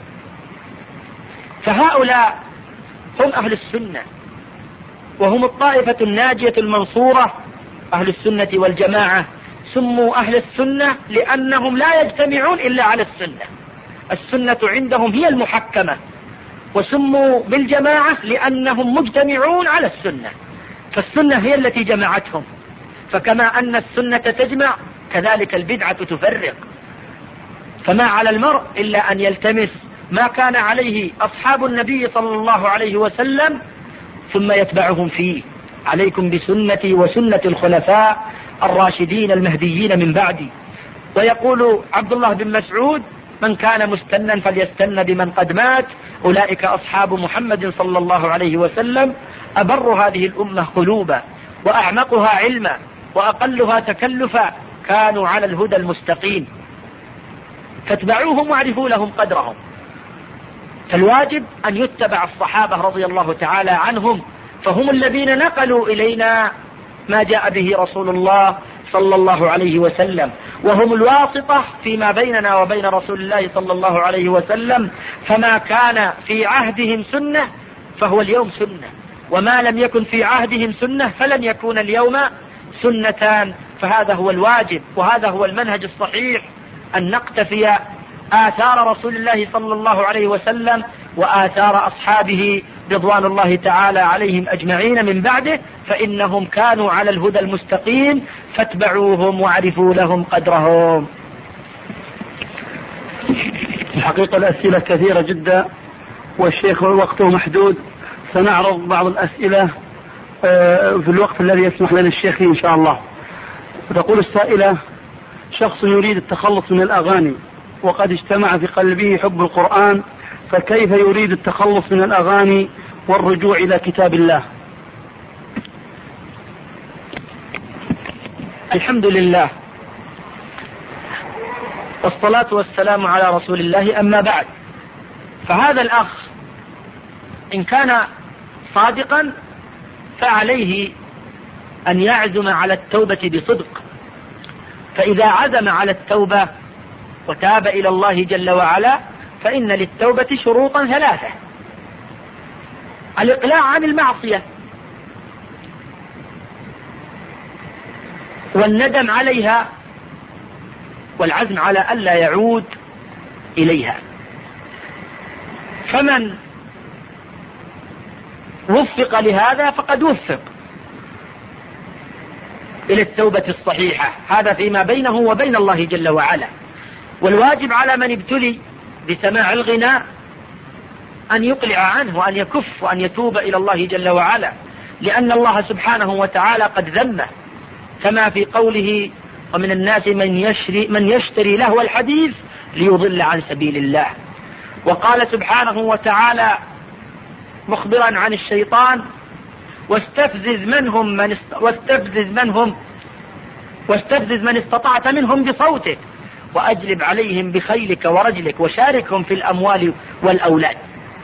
فهؤلاء هم أهل السنة، وهم الطائفة الناجية المنصورة، أهل السنة والجماعة. سموا أهل السنة لأنهم لا يجتمعون إلا على السنة، السنة عندهم هي المحكمة. وسموا بالجماعة لأنهم مجتمعون على السنة، فالسنة هي التي جمعتهم. فكما أن السنة تجمع كذلك البدعة تفرق. فما على المرء إلا أن يلتمس ما كان عليه أصحاب النبي صلى الله عليه وسلم ثم يتبعهم فيه. عليكم بسنتي وسنة الخلفاء الراشدين المهديين من بعدي. ويقول عبد الله بن مسعود: من كان مستنا فليستن بمن قد مات، أولئك أصحاب محمد صلى الله عليه وسلم، أبر هذه الأمة قلوبا وأعمقها علما وأقلها تكلفا، كانوا على الهدى المستقيم، فاتبعوهم واعرفوا لهم قدرهم. فالواجب أن يتبع الصحابة رضي الله تعالى عنهم، فهم الذين نقلوا إلينا ما جاء به رسول الله صلى الله عليه وسلم، وهم الواسطة فيما بيننا وبين رسول الله صلى الله عليه وسلم. فما كان في عهدهم سنة فهو اليوم سنة، وما لم يكن في عهدهم سنة فلن يكون اليوم سنتان. فهذا هو الواجب، وهذا هو المنهج الصحيح، أن نقتفي آثار رسول الله صلى الله عليه وسلم وآثار أصحابه رضوان الله تعالى عليهم أجمعين من بعده، فإنهم كانوا على الهدى المستقيم فاتبعوهم واعرفوا لهم قدرهم. الحقيقة الأسئلة كثيرة جدا والشيخ وقته محدود، سنعرض بعض الأسئلة في الوقت الذي يسمح لنا الشيخ إن شاء الله. تقول السائلة: شخص يريد التخلص من الأغاني وقد اجتمع في قلبه حب القرآن، فكيف يريد التخلص من الأغاني والرجوع إلى كتاب الله؟ الحمد لله والصلاة والسلام على رسول الله، أما بعد، فهذا الأخ إن كان صادقا فعليه أن يعزم على التوبة بصدق، فإذا عزم على التوبة وتاب إلى الله جل وعلا فإن للتوبة شروطا ثلاثة: الإقلاع عن المعصية، والندم عليها، والعزم على ألا يعود إليها. فمن وفق لهذا فقد وفق إلى التوبة الصحيحة، هذا فيما بينه وبين الله جل وعلا. والواجب على من ابتلي بسماع الغناء أن يقلع عنه وأن يكف وأن يتوب إلى الله جل وعلا، لأن الله سبحانه وتعالى قد ذمه، كما في قوله: ومن الناس من يشتري لهو الحديث ليضل عن سبيل الله. وقال سبحانه وتعالى مخبرا عن الشيطان: واستفزز من استطعت منهم بصوتك وأجلب عليهم بخيلك ورجلك وشاركهم في الأموال والأولاد.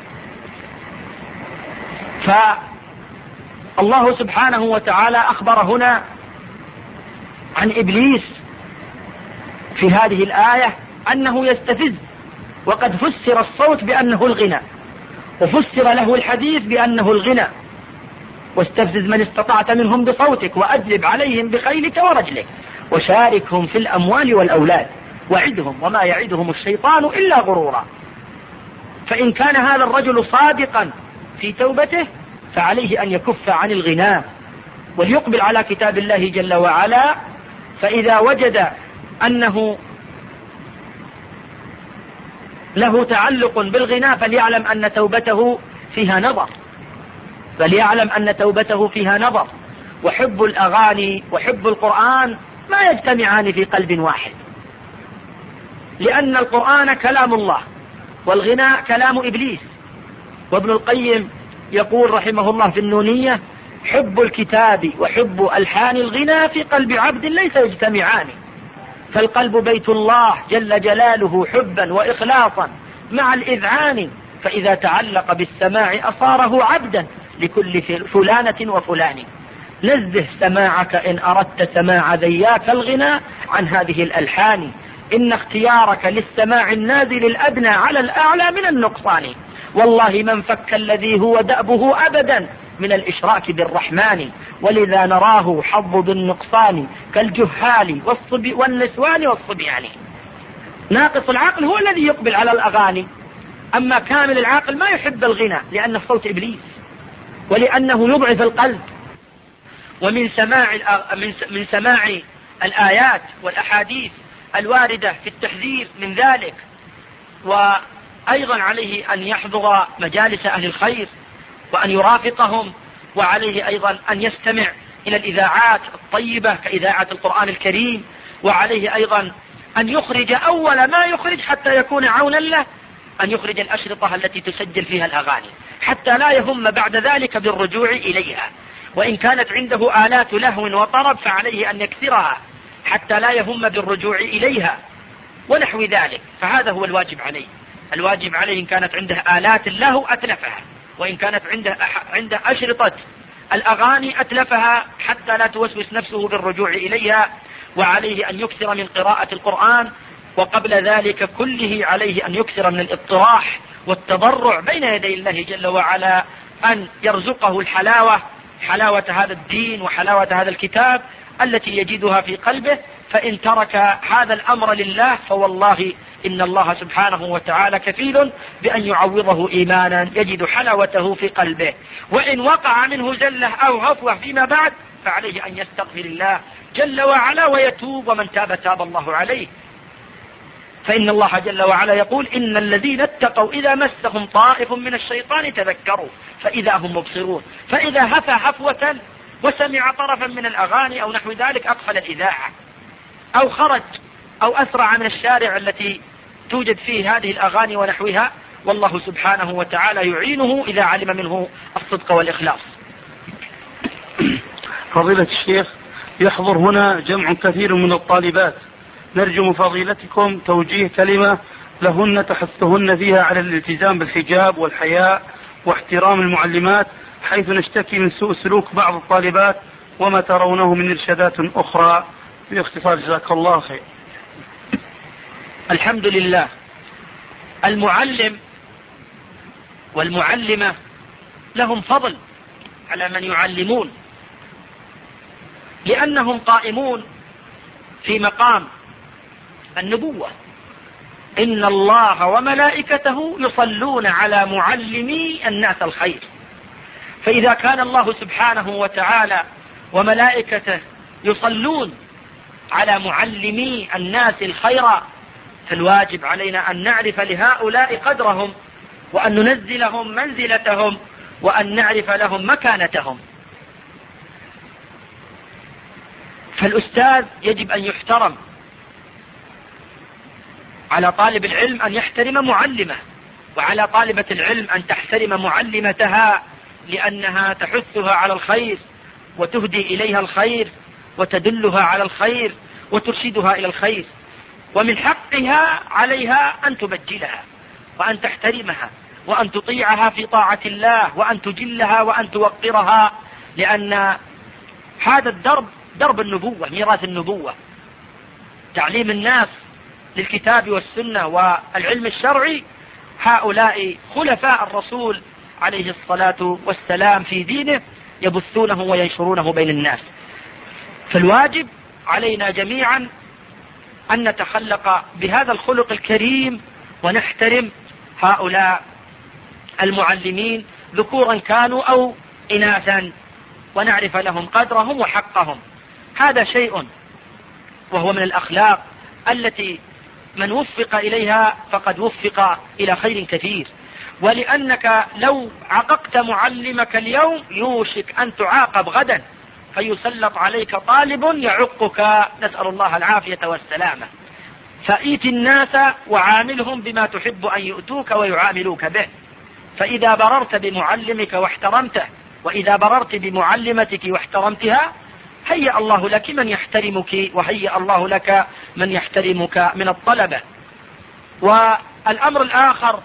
فالله سبحانه وتعالى أخبر هنا عن إبليس في هذه الآية أنه يستفز، وقد فسر الصوت بأنه الغنى، وفسر له الحديث بأنه الغنى. واستفزز من استطعت منهم بصوتك وأجلب عليهم بخيلك ورجلك وشاركهم في الأموال والأولاد وعدهم وما يعدهم الشيطان إلا غرورا. فإن كان هذا الرجل صادقا في توبته فعليه أن يكف عن الغناء وليقبل على كتاب الله جل وعلا. فإذا وجد أنه له تعلق بالغناء فليعلم أن توبته فيها نظر، وحب الأغاني وحب القرآن ما يجتمعان في قلب واحد، لأن القرآن كلام الله والغناء كلام إبليس. وابن القيم يقول رحمه الله في النونية: حب الكتاب وحب ألحان الغنى في قلب عبد ليس يجتمعان، فالقلب بيت الله جل جلاله حبا وإخلاصا مع الإذعان، فإذا تعلق بالسماع أصاره عبدا لكل فلانة وفلان. نزه سماعك إن أردت سماع ذياك الغنى عن هذه الألحان، إن اختيارك للسماع النازل الأدنى على الأعلى من النقصان، والله من فك الذي هو دأبه أبدا من الإشراك بالرحمن، ولذا نراه حظ بالنقصان كالجهال والنسوان والصبيان. ناقص العقل هو الذي يقبل على الأغاني، أما كامل العقل ما يحب الغنى، لأن صوت إبليس ولأنه يضعف القلب. ومن سماع الآيات والأحاديث الواردة في التحذير من ذلك. وأيضا عليه أن يحضر مجالس أهل الخير وأن يرافقهم، وعليه أيضا أن يستمع إلى الإذاعات الطيبة كإذاعة القرآن الكريم، وعليه أيضا أن يخرج أول ما يخرج حتى يكون عونا له أن يخرج الأشرطة التي تسجل فيها الأغاني، حتى لا يهم بعد ذلك بالرجوع إليها. وإن كانت عنده آلات لهو وطرب فعليه أن يكسرها حتى لا يهم بالرجوع إليها ونحو ذلك. فهذا هو الواجب عليه. الواجب عليه إن كانت عنده آلات اللهو أتلفها، وإن كانت عنده أشرطة الأغاني أتلفها حتى لا توسوس نفسه بالرجوع إليها. وعليه أن يكثر من قراءة القرآن، وقبل ذلك كله عليه أن يكثر من الاضطراح والتضرع بين يدي الله جل وعلا أن يرزقه الحلاوة، حلاوة هذا الدين وحلاوة هذا الكتاب التي يجدها في قلبه. فإن ترك هذا الأمر لله فوالله إن الله سبحانه وتعالى كفيل بأن يعوضه إيمانا يجد حلاوته في قلبه. وإن وقع منه زلة أو غفوة فيما بعد فعليه أن يستغفر الله جل وعلا ويتوب، ومن تاب تاب الله عليه. فإن الله جل وعلا يقول إن الذين اتقوا إذا مسهم طائف من الشيطان تذكروا فإذا هم مبصرون. فإذا هفى هفوة وسمع طرفا من الأغاني أو نحو ذلك أقفل الإذاعة أو خرج أو أسرع من الشارع التي توجد فيه هذه الأغاني ونحوها، والله سبحانه وتعالى يعينه إذا علم منه الصدق والإخلاص. فضيلة الشيخ، يحضر هنا جمع كثير من الطالبات، نرجو من فضيلتكم توجيه كلمة لهن تحثهن فيها على الالتزام بالحجاب والحياء واحترام المعلمات، حيث نشتكي من سوء سلوك بعض الطالبات وما ترونه من إرشادات أخرى. باختصار جزاك الله خير. الحمد لله. المعلم والمعلمة لهم فضل على من يعلمون، لأنهم قائمون في مقام النبوة. إن الله وملائكته يصلون على معلمي الناس الخير. فإذا كان الله سبحانه وتعالى وملائكته يصلون على معلمي الناس الخير فالواجب علينا أن نعرف لهؤلاء قدرهم، وأن ننزلهم منزلتهم، وأن نعرف لهم مكانتهم. فالأستاذ يجب أن يحترم، على طالب العلم أن يحترم معلمه، وعلى طالبة العلم أن تحترم معلمتها، لأنها تحثها على الخير وتهدي إليها الخير وتدلها على الخير وترشدها إلى الخير. ومن حقها عليها أن تبجلها وأن تحترمها وأن تطيعها في طاعة الله وأن تجلها وأن توقرها، لأن هذا الدرب درب النبوة، ميراث النبوة، تعليم الناس للكتاب والسنة والعلم الشرعي. هؤلاء خلفاء الرسول عليه الصلاة والسلام في دينه، يبثونه وينشرونه بين الناس. فالواجب علينا جميعا أن نتخلق بهذا الخلق الكريم ونحترم هؤلاء المعلمين ذكورا كانوا أو إناثا، ونعرف لهم قدرهم وحقهم. هذا شيء وهو من الأخلاق التي من وفق إليها فقد وفق إلى خير كثير. ولأنك لو عاقبت معلمك اليوم يوشك أن تعاقب غدا، فيسلط عليك طالب يعقك، نسأل الله العافية والسلامة. فأيت الناس وعاملهم بما تحب أن يؤتوك ويعاملوك به. فإذا بررت بمعلمك واحترمته، وإذا بررت بمعلمتك واحترمتها، هيأ الله لك من يحترمك، وهيأ الله لك من يحترمك من الطلبة. والأمر الآخر،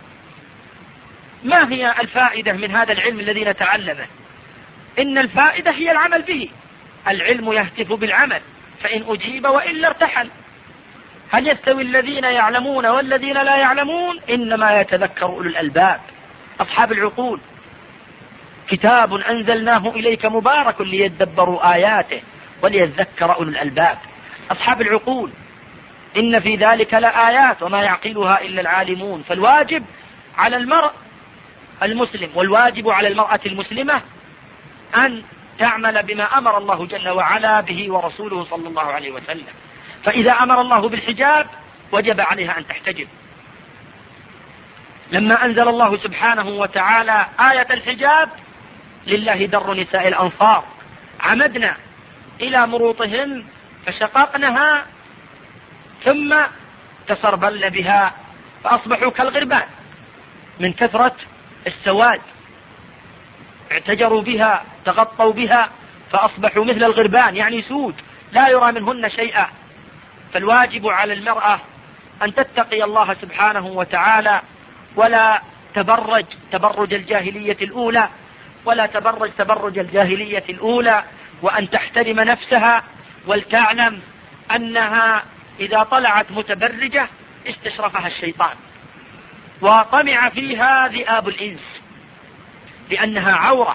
ما هي الفائدة من هذا العلم الذي نتعلمه؟ إن الفائدة هي العمل به. العلم يهتف بالعمل، فإن أجيب وإلا ارتحل. هل يستوي الذين يعلمون والذين لا يعلمون؟ إنما يتذكر أولو الألباب، أصحاب العقول. كتاب أنزلناه إليك مبارك ليدبروا آياته وليذكر أولو الألباب، أصحاب العقول. إن في ذلك لآيات وما يعقلها إلا العالمون. فالواجب على المرء المسلم والواجب على المرأة المسلمة أن تعمل بما أمر الله جل وعلا به ورسوله صلى الله عليه وسلم. فإذا أمر الله بالحجاب وجب عليها أن تحتجب. لما أنزل الله سبحانه وتعالى آية الحجاب لله در نساء الأنصار، عمدنا إلى مروطهن فشققنها ثم تسربل بها فأصبحوا كالغربان من كثرة السواد، اعتجروا بها، تغطوا بها، فأصبحوا مثل الغربان، يعني سود لا يرى منهن شيئا. فالواجب على المرأة أن تتقي الله سبحانه وتعالى، ولا تبرج تبرج الجاهلية الأولى، ولا تبرج تبرج الجاهلية الأولى، وأن تحترم نفسها، ولتعلم أنها إذا طلعت متبرجة استشرفها الشيطان وطمع فيها ذئاب الإنس. لأنها عورة.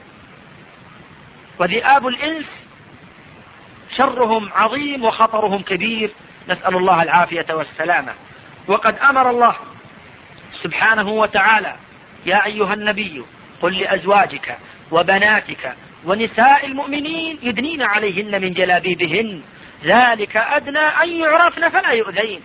وذئاب الإنس شرهم عظيم وخطرهم كبير، نسأل الله العافية والسلامة. وقد أمر الله سبحانه وتعالى: يا أيها النبي قل لأزواجك وبناتك ونساء المؤمنين يدنين عليهن من جلابيبهن ذلك أدنى أن يعرفن فلا يؤذين،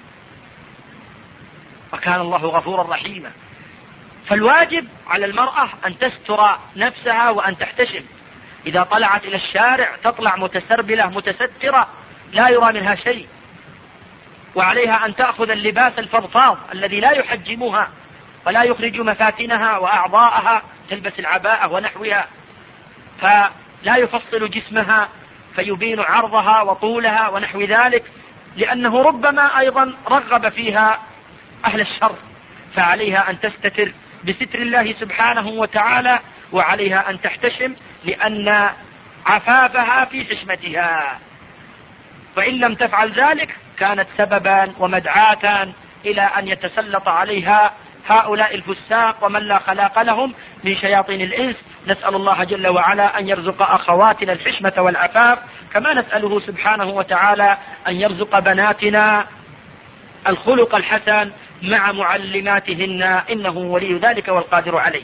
وكان الله غفورا رحيما. فالواجب على المرأة أن تستر نفسها وأن تحتشم. إذا طلعت إلى الشارع تطلع متسربلة متسترة لا يرى منها شيء، وعليها أن تأخذ اللباس الفضفاض الذي لا يحجمها ولا يخرج مفاتنها وأعضاءها، تلبس العباءة ونحوها فلا يفصل جسمها فيبين عرضها وطولها ونحو ذلك، لأنه ربما أيضا رغب فيها أهل الشر، فعليها أن تستتر بستر الله سبحانه وتعالى، وعليها أن تحتشم لأن عفافها في حشمتها. وإن لم تفعل ذلك كانت سببا ومدعاة إلى أن يتسلط عليها هؤلاء الفساق ومن لا خلاق لهم من شياطين الإنس. نسأل الله جل وعلا أن يرزق أخواتنا الحشمة والعفاف، كما نسأله سبحانه وتعالى أن يرزق بناتنا الخلق الحسن مع معلماتهن، إنه ولي ذلك والقادر عليه.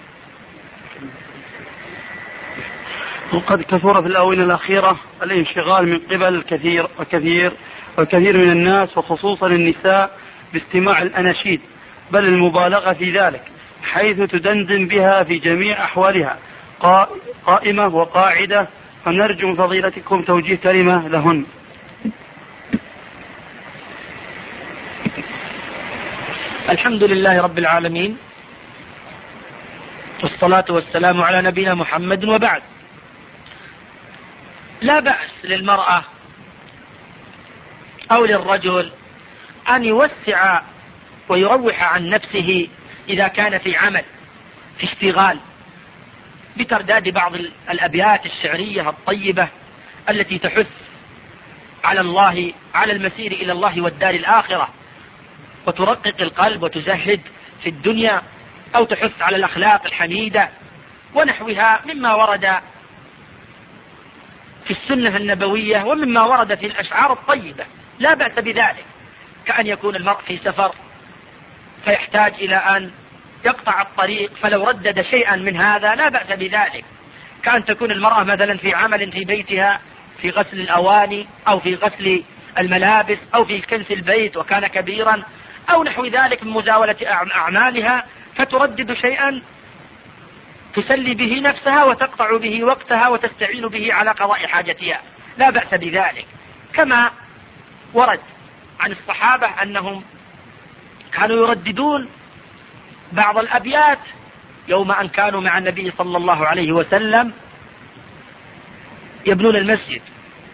وقد كثر في الآونة الأخيرة الانشغال من قبل الكثير من الناس وخصوصا النساء باستماع الأناشيد، بل المبالغة في ذلك، حيث تدندن بها في جميع أحوالها قائمة وقاعدة، فنرجو من فضيلتكم توجيه كلمة لهن. الحمد لله رب العالمين، والصلاة والسلام على نبينا محمد، وبعد. لا بأس للمرأة أو للرجل أن يوسع ويروح عن نفسه إذا كان في عمل، في اشتغال، بترداد بعض الأبيات الشعرية الطيبة التي تحث على الله، على المسير إلى الله والدار الآخرة، وترقق القلب وتزهد في الدنيا، أو تحث على الأخلاق الحميدة ونحوها مما ورد في السنة النبوية ومما ورد في الأشعار الطيبة. لا بأس بذلك، كأن يكون المرء في سفر فيحتاج إلى أن يقطع الطريق، فلو ردد شيئا من هذا لا بأس بذلك. كأن تكون المرأة مثلا في عمل في بيتها، في غسل الأواني أو في غسل الملابس أو في كنس البيت وكان كبيرا أو نحو ذلك من مزاولة أعمالها، فتردد شيئا تسلي به نفسها وتقطع به وقتها وتستعين به على قضاء حاجتها، لا بأس بذلك. كما ورد عن الصحابة أنهم كانوا يرددون بعض الأبيات يوم أن كانوا مع النبي صلى الله عليه وسلم يبنون المسجد،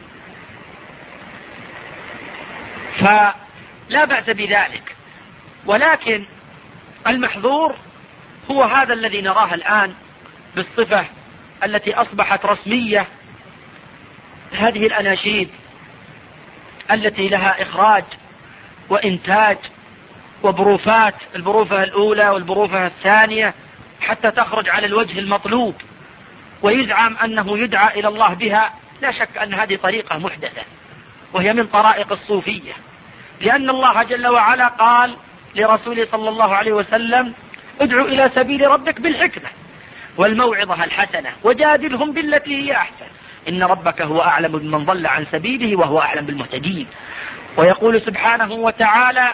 فلا بأس بذلك. ولكن المحظور هو هذا الذي نراه الآن بالصفة التي أصبحت رسمية، هذه الأناشيد التي لها إخراج وإنتاج وبروفات، البروفة الأولى والبروفة الثانية حتى تخرج على الوجه المطلوب، ويزعم أنه يدعى إلى الله بها. لا شك أن هذه طريقة محدثة، وهي من طرائق الصوفية، لأن الله جل وعلا قال لرسوله صلى الله عليه وسلم: ادعو إلى سبيل ربك بالحكمة والموعظة الحسنة وجادلهم بالتي هي أحسن إن ربك هو أعلم بمن ضل عن سبيله وهو أعلم بالمهتدين. ويقول سبحانه وتعالى: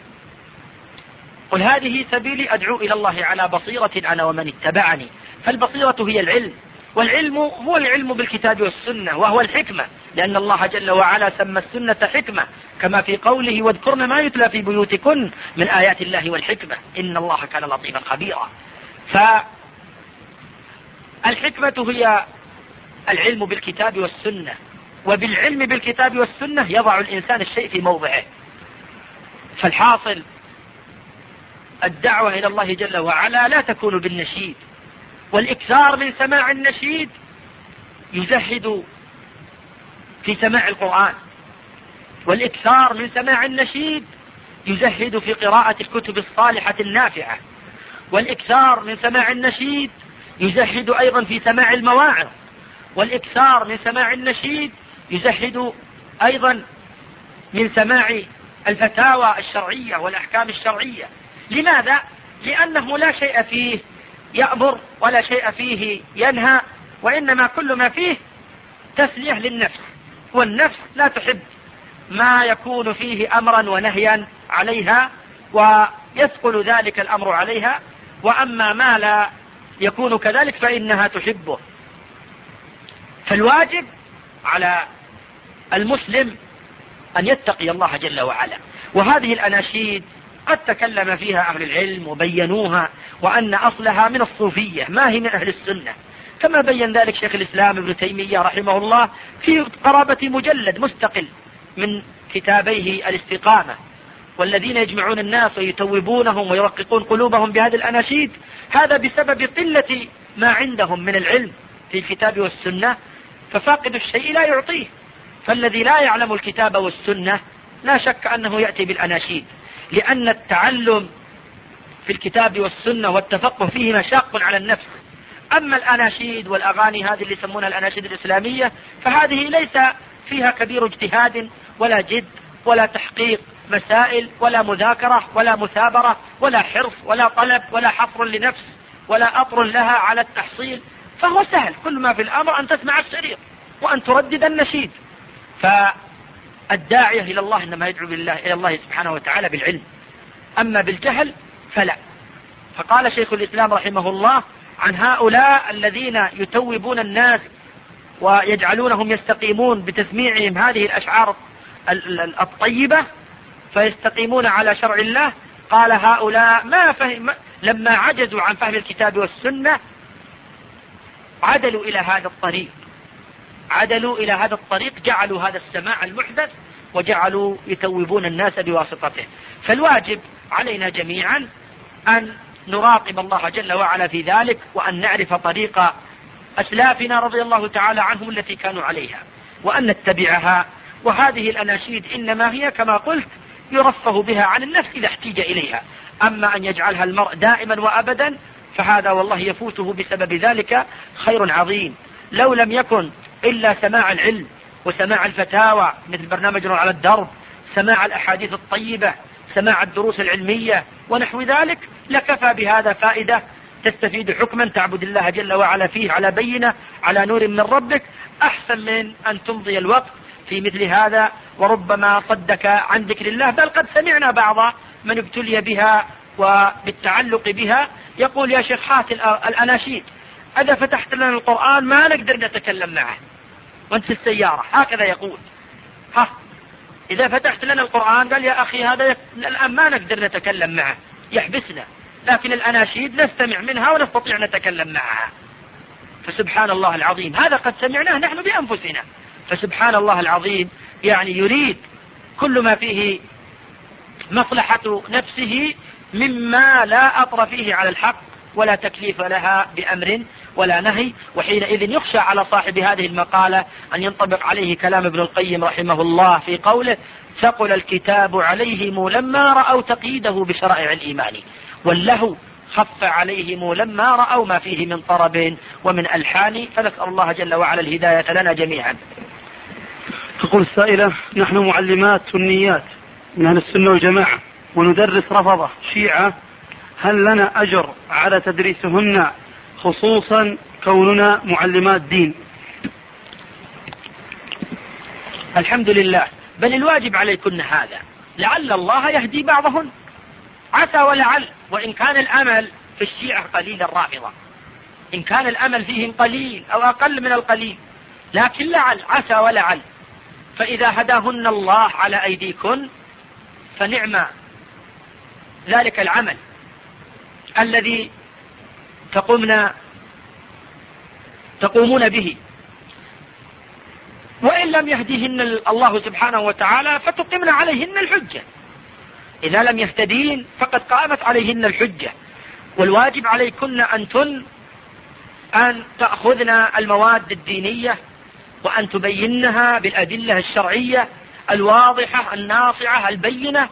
قل هذه سبيلي أدعو إلى الله على بصيرة أنا ومن اتبعني. فالبصيرة هي العلم، والعلم هو العلم بالكتاب والسنة، وهو الحكمة، لأن الله جل وعلا سمى السنة حكمة، كما في قوله: واذكرن ما يتلى في بيوتكن من آيات الله والحكمة إن الله كان لطيفا خبيرا. فالحكمة هي العلم بالكتاب والسنة، وبالعلم بالكتاب والسنة يضع الإنسان الشيء في موضعه. فالحاصل الدعوة إلى الله جل وعلا لا تكون بالنشيد، والإكثار من سماع النشيد يزهد في سماع القرآن، والإكثار من سماع النشيد يزهد في قراءة الكتب الصالحة النافعة، والإكثار من سماع النشيد يزهد أيضا في سماع المواعظ، والإكثار من سماع النشيد يزهد أيضا من سماع الفتاوى الشرعية والأحكام الشرعية. لماذا؟ لأنه لا شيء فيه يأمر ولا شيء فيه ينهى، وإنما كل ما فيه تسلية للنفس، والنفس لا تحب ما يكون فيه أمرا ونهيا عليها ويثقل ذلك الأمر عليها، وأما ما لا يكون كذلك فإنها تحبه. فالواجب على المسلم أن يتقي الله جل وعلا. وهذه الأناشيد قد تكلم فيها أهل العلم وبينوها، وأن أصلها من الصوفية ما هي من أهل السنة، كما بين ذلك شيخ الإسلام ابن تيمية رحمه الله في قرابة مجلد مستقل من كتابيه الاستقامة. والذين يجمعون الناس ويتوبونهم ويرققون قلوبهم بهذه الأناشيد، هذا بسبب قلة ما عندهم من العلم في الكتاب والسنة، ففاقد الشيء لا يعطيه. فالذي لا يعلم الكتاب والسنة لا شك أنه يأتي بالأناشيد، لأن التعلم في الكتاب والسنة والتفقه فيه مشاق على النفس. أما الأناشيد والأغاني هذه اللي يسمونها الأناشيد الإسلامية، فهذه ليس فيها كبير اجتهاد ولا جد ولا تحقيق مسائل ولا مذاكرة ولا مثابرة ولا حرص ولا طلب ولا حفر لنفس ولا أطر لها على التحصيل، فهو سهل. كل ما في الأمر أن تسمع الشريط وأن تردد النشيد. فالداعية إلى الله إنما يدعو إلى الله سبحانه وتعالى بالعلم، أما بالجهل فلا. فقال شيخ الإسلام رحمه الله عن هؤلاء الذين يتوبون الناس ويجعلونهم يستقيمون بتسميعهم هذه الأشعار الطيبة فيستقيمون على شرع الله، قال هؤلاء ما فهم لما عجزوا عن فهم الكتاب والسنة عدلوا إلى هذا الطريق، جعلوا هذا السماع المحدث وجعلوا يتوبون الناس بواسطته. فالواجب علينا جميعا أن نراقب الله جل وعلا في ذلك، وأن نعرف طريق أسلافنا رضي الله تعالى عنهم التي كانوا عليها، وأن نتبعها. وهذه الأناشيد إنما هي كما قلت يرفه بها عن النفس إذا احتيج إليها، أما أن يجعلها المرء دائما وأبدا فهذا والله يفوته بسبب ذلك خير عظيم. لو لم يكن إلا سماع العلم وسماع الفتاوى مثل برنامج على الدرب، سماع الأحاديث الطيبة، سماع الدروس العلمية ونحو ذلك، لكفى بهذا فائدة تستفيد حكما تعبد الله جل وعلا فيه على بينة على نور من ربك، أحسن من أن تمضي الوقت في مثل هذا وربما صدك عن ذكر الله. بل قد سمعنا بعض من ابتلي بها وبالتعلق بها يقول يا شيخ هات الأناشيد، إذا فتحت لنا القرآن ما نقدر نتكلم معه وانت في السيارة، هكذا يقول. إذا فتحت لنا القرآن قال يا أخي هذا الآن ما نقدر نتكلم معه يحبسنا، لكن الأناشيد نستمع منها ونستطيع نتكلم معها. فسبحان الله العظيم، هذا قد سمعناه نحن بأنفسنا. فسبحان الله العظيم، يعني يريد كل ما فيه مصلحة نفسه مما لا أطر فيه على الحق ولا تكليف لها بأمر ولا نهي. وحينئذ يخشى على صاحب هذه المقالة أن ينطبق عليه كلام ابن القيم رحمه الله في قوله ثقل الكتاب عليهم لما رأوا تقييده بشرائع الإيمان، واللهو خف عليهم لما رأوا ما فيه من طرب ومن ألحان. فنسأل الله جل وعلا الهداية لنا جميعا. تقول السائلة نحن معلمات سنيات من أهل السنة والجماعة وندرس رفضة شيعة، هل لنا أجر على تدريسهن خصوصا كوننا معلمات دين؟ الحمد لله، بل الواجب عليكن هذا، لعل الله يهدي بعضهن، عسى ولعل. وإن كان الأمل في الشيعة قليل الرافضة، إن كان الأمل فيهم قليل أو أقل من القليل، لكن لعل عسى ولعل. فإذا هداهن الله على أيديكن فنعم ذلك العمل الذي تقومون به. وإن لم يهديهن الله سبحانه وتعالى فتقمن عليهن الحجة. إذا لم يهتدين فقد قامت عليهن الحجة. والواجب عليكن أن تأخذن المواد الدينية وأن تبينها بالأدلة الشرعية الواضحة الناصعة البينة،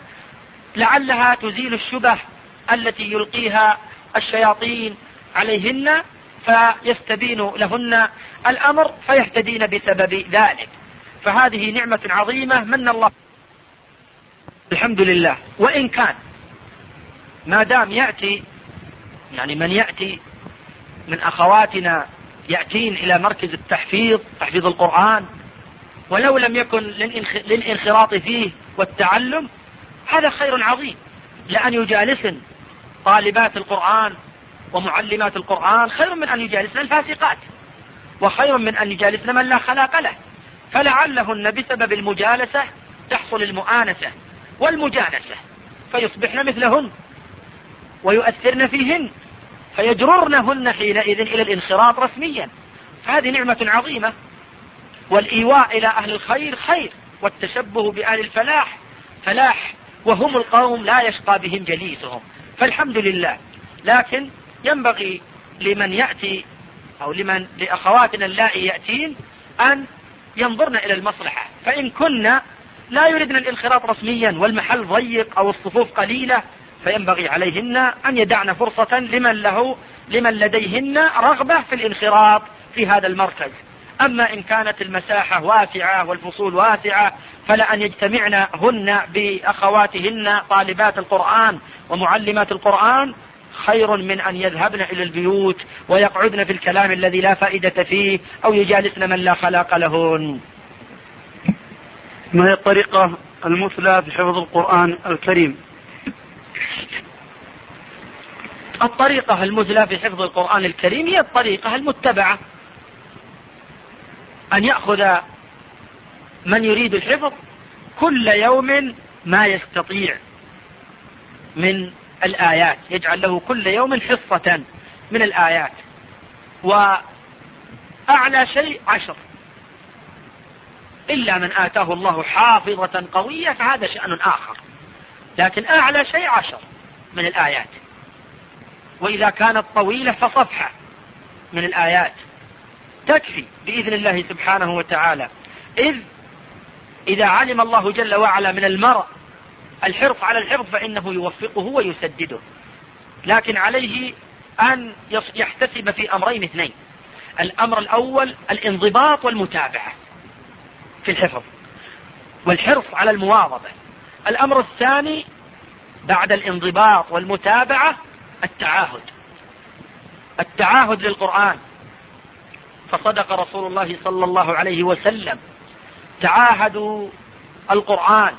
لعلها تزيل الشبه التي يلقيها الشياطين عليهن، فيستبين لهن الأمر فيهتدين بسبب ذلك. فهذه نعمة عظيمة من الله، الحمد لله. وإن كان ما دام يأتي يعني من يأتي من أخواتنا يأتين إلى مركز التحفيظ، تحفيظ القرآن، ولو لم يكن للانخراط فيه والتعلم، هذا خير عظيم، لأن يجالسن طالبات القرآن ومعلمات القرآن خير من أن يجالسن الفاسقات، وخير من أن يجالسن من لا خلاق له. فلعلهن بسبب المجالسة تحصل المؤانسة والمجانسة، فيصبحن مثلهن ويؤثرن فيهن، فيجررنهن حينئذ إلى الانخراط رسميا. فهذه نعمة عظيمة. والإيواء إلى أهل الخير خير، والتشبه بأهل الفلاح فلاح، وهم القوم لا يشقى بهم جليسهم. فالحمد لله. لكن ينبغي لمن يأتي أو لأخواتنا اللائي يأتين أن ينظرن إلى المصلحة، فإن كنا لا يريدن الانخراط رسميا والمحل ضيق أو الصفوف قليلة، فينبغي عليهن أن يدعن فرصة لمن لديهن رغبة في الانخراط في هذا المركز. أما إن كانت المساحة واسعة والفصول واسعة، فلأن يجتمعن هن بأخواتهن طالبات القرآن ومعلمات القرآن خير من أن يذهبن إلى البيوت ويقعدن في الكلام الذي لا فائدة فيه أو يجالسن من لا خلاق لهن. ما هي الطريقة المثلى في حفظ القرآن الكريم؟ الطريقة المثلى في حفظ القرآن الكريم هي الطريقة المتبعة، أن يأخذ من يريد الحفظ كل يوم ما يستطيع من الآيات، يجعل له كل يوم حصة من الآيات، وأعلى شيء 10، إلا من آتاه الله حافظة قوية فهذا شأن آخر، لكن أعلى شيء 10 من الآيات. وإذا كانت طويلة فصفحة من الآيات تكفي بإذن الله سبحانه وتعالى. إذا علم الله جل وعلا من المرء الحرص على الحفظ فإنه يوفقه ويسدده، لكن عليه أن يحتسب في أمرين اثنين: الأمر الأول الانضباط والمتابعة في الحفظ والحرص على المواظبة. الأمر الثاني بعد الانضباط والمتابعة التعاهد للقرآن. فصدق رسول الله صلى الله عليه وسلم: تعاهدوا القرآن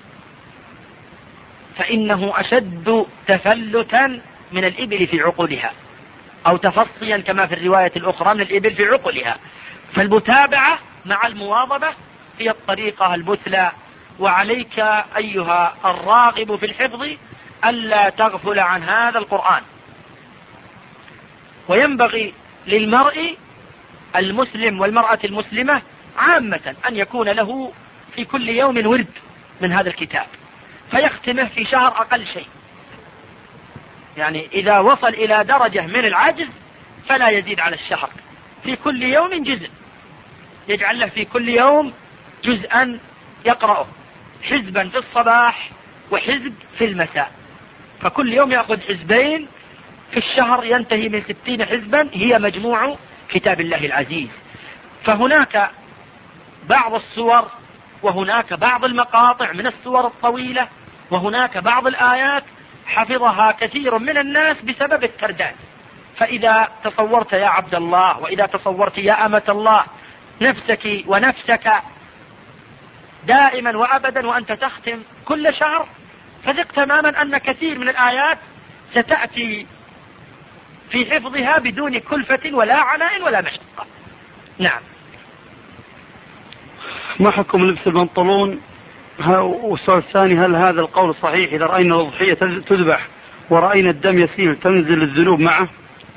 فإنه أشد تفلتا من الإبل في عقلها، أو تفصيا كما في الرواية الأخرى من الإبل في عقلها. فالمتابعة مع المواظبة هي الطريقة المثلى. وعليك أيها الراغب في الحفظ ألا تغفل عن هذا القرآن. وينبغي للمرء المسلم والمرأة المسلمة عامة أن يكون له في كل يوم ورد من هذا الكتاب، فيختمه في شهر أقل شيء. يعني إذا وصل إلى درجة من العجز فلا يزيد على الشهر، في كل يوم جزء، يجعل له في كل يوم جزءا يقرأه، حزبا في الصباح وحزب في المساء، فكل يوم يأخذ حزبين، في الشهر ينتهي من 60 حزبا، هي مجموع كتاب الله العزيز. فهناك بعض السور، وهناك بعض المقاطع من السور الطويلة، وهناك بعض الآيات حفظها كثير من الناس بسبب الترداد. فإذا تصورت يا عبد الله، وإذا تصورت يا أمة الله نفسك ونفسك دائما وأبدا وأنت تختم كل شهر، فثق تماما أن كثير من الآيات ستأتي في حفظها بدون كلفة ولا عناء ولا مشقة. نعم. ما حكم لبس البنطلون؟ والسؤال الثاني: هل هذا القول صحيح؟ إذا رأينا الأضحية تذبح ورأينا الدم يسيل تنزل الذنوب معه؟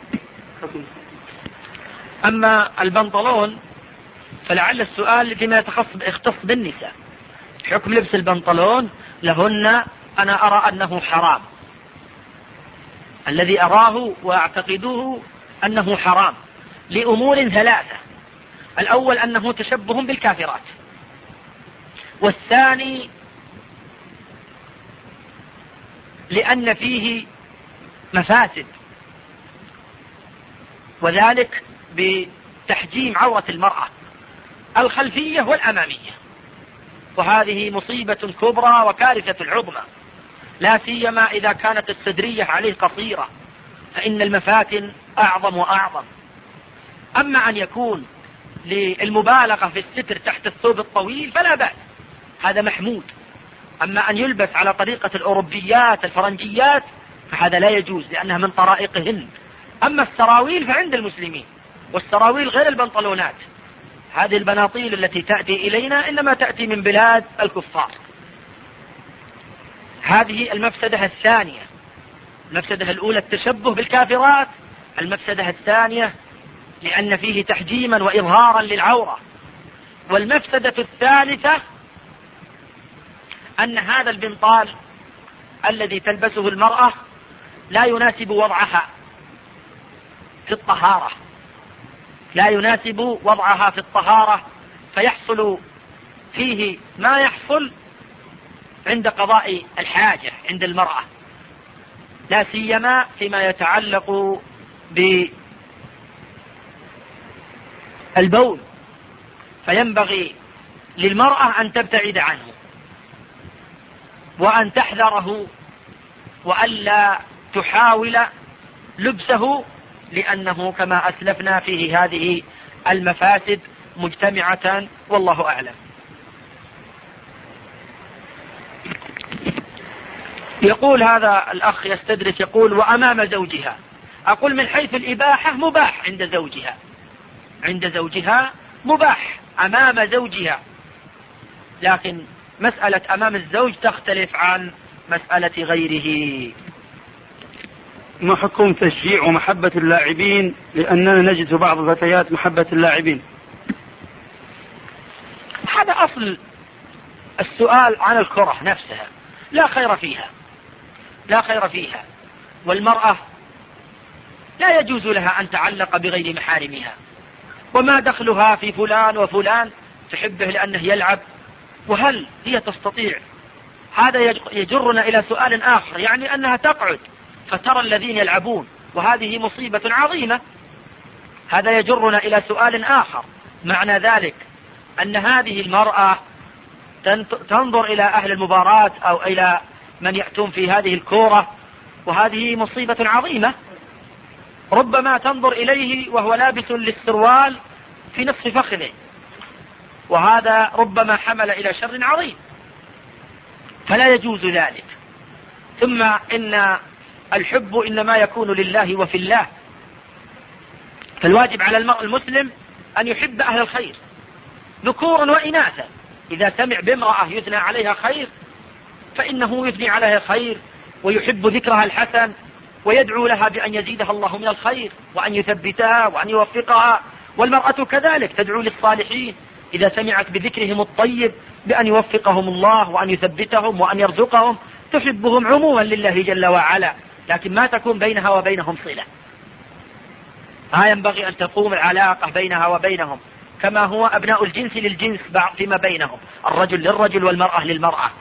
أما البنطلون فلعل السؤال فيما يختص بالنساء. حكم لبس البنطلون لهن أنا أرى أنه حرام، الذي أراه وأعتقده أنه حرام لأمور ثلاثة: الأول أنه تشبه بالكافرات، والثاني لأن فيه مفاسد، وذلك بتحجيم عورة المرأة الخلفية والأمامية، وهذه مصيبة كبرى وكارثة العظمى، لا سيما إذا كانت الصدرية عليه قصيرة، فإن المفاتن أعظم وأعظم. أما أن يكون للمبالغة في الستر تحت الثوب الطويل فلا بأس، هذا محمود. أما أن يلبس على طريقة الأوروبيات الفرنجيات فهذا لا يجوز، لأنها من طرائقهن. أما السراويل فعند المسلمين، والسراويل غير البنطلونات. هذه البناطيل التي تأتي إلينا إنما تأتي من بلاد الكفار. هذه المفسدة الثانية. المفسدة الأولى التشبه بالكافرات، المفسدة الثانية لأن فيه تحجيما وإظهارا للعورة. والمفسدة الثالثة أن هذا البنطال الذي تلبسه المرأة لا يناسب وضعها في الطهارة، لا يناسب وضعها في الطهارة، فيحصل فيه ما يحصل عند قضاء الحاجة عند المرأة، لا سيما فيما يتعلق بالبول، فينبغي للمرأة أن تبتعد عنه وأن تحذره وألا تحاول لبسه، لأنه كما أسلفنا فيه هذه المفاسد مجتمعة، والله أعلم. يقول هذا الأخ يستدرك، يقول وأمام زوجها. أقول من حيث الإباحة مباح عند زوجها، عند زوجها مباح أمام زوجها، لكن مسألة أمام الزوج تختلف عن مسألة غيره. ما حكم تشجيع ومحبة اللاعبين، لأننا نجد في بعض الفتيات محبة اللاعبين؟ هذا أصل السؤال عن الكرة نفسها، لا خير فيها، لا خير فيها. والمرأة لا يجوز لها أن تعلق بغير محارمها، وما دخلها في فلان وفلان تحبه لأنه يلعب، وهل هي تستطيع؟ هذا يجرنا إلى سؤال آخر، يعني أنها تقعد فترى الذين يلعبون، وهذه مصيبة عظيمة. هذا يجرنا إلى سؤال آخر، معنى ذلك أن هذه المرأة تنظر إلى أهل المباراة أو إلى من يأتون في هذه الكورة، وهذه مصيبة عظيمة. ربما تنظر إليه وهو لابس للسروال في نصف فخذه، وهذا ربما حمل إلى شر عظيم، فلا يجوز ذلك. ثم إن الحب إنما يكون لله وفي الله، فالواجب على المرء المسلم أن يحب أهل الخير ذكورا وإناثا. إذا سمع بامرأة يثنى عليها خير فإنه يثني عليها خير ويحب ذكرها الحسن، ويدعو لها بأن يزيدها الله من الخير وأن يثبتها وأن يوفقها. والمرأة كذلك تدعو للصالحين إذا سمعت بذكرهم الطيب بأن يوفقهم الله وأن يثبتهم وأن يرزقهم، تحبهم عموما لله جل وعلا، لكن ما تكون بينها وبينهم صلة. ما ينبغي أن تقوم العلاقة بينها وبينهم كما هو أبناء الجنس للجنس فيما بينهم، الرجل للرجل والمرأة للمرأة.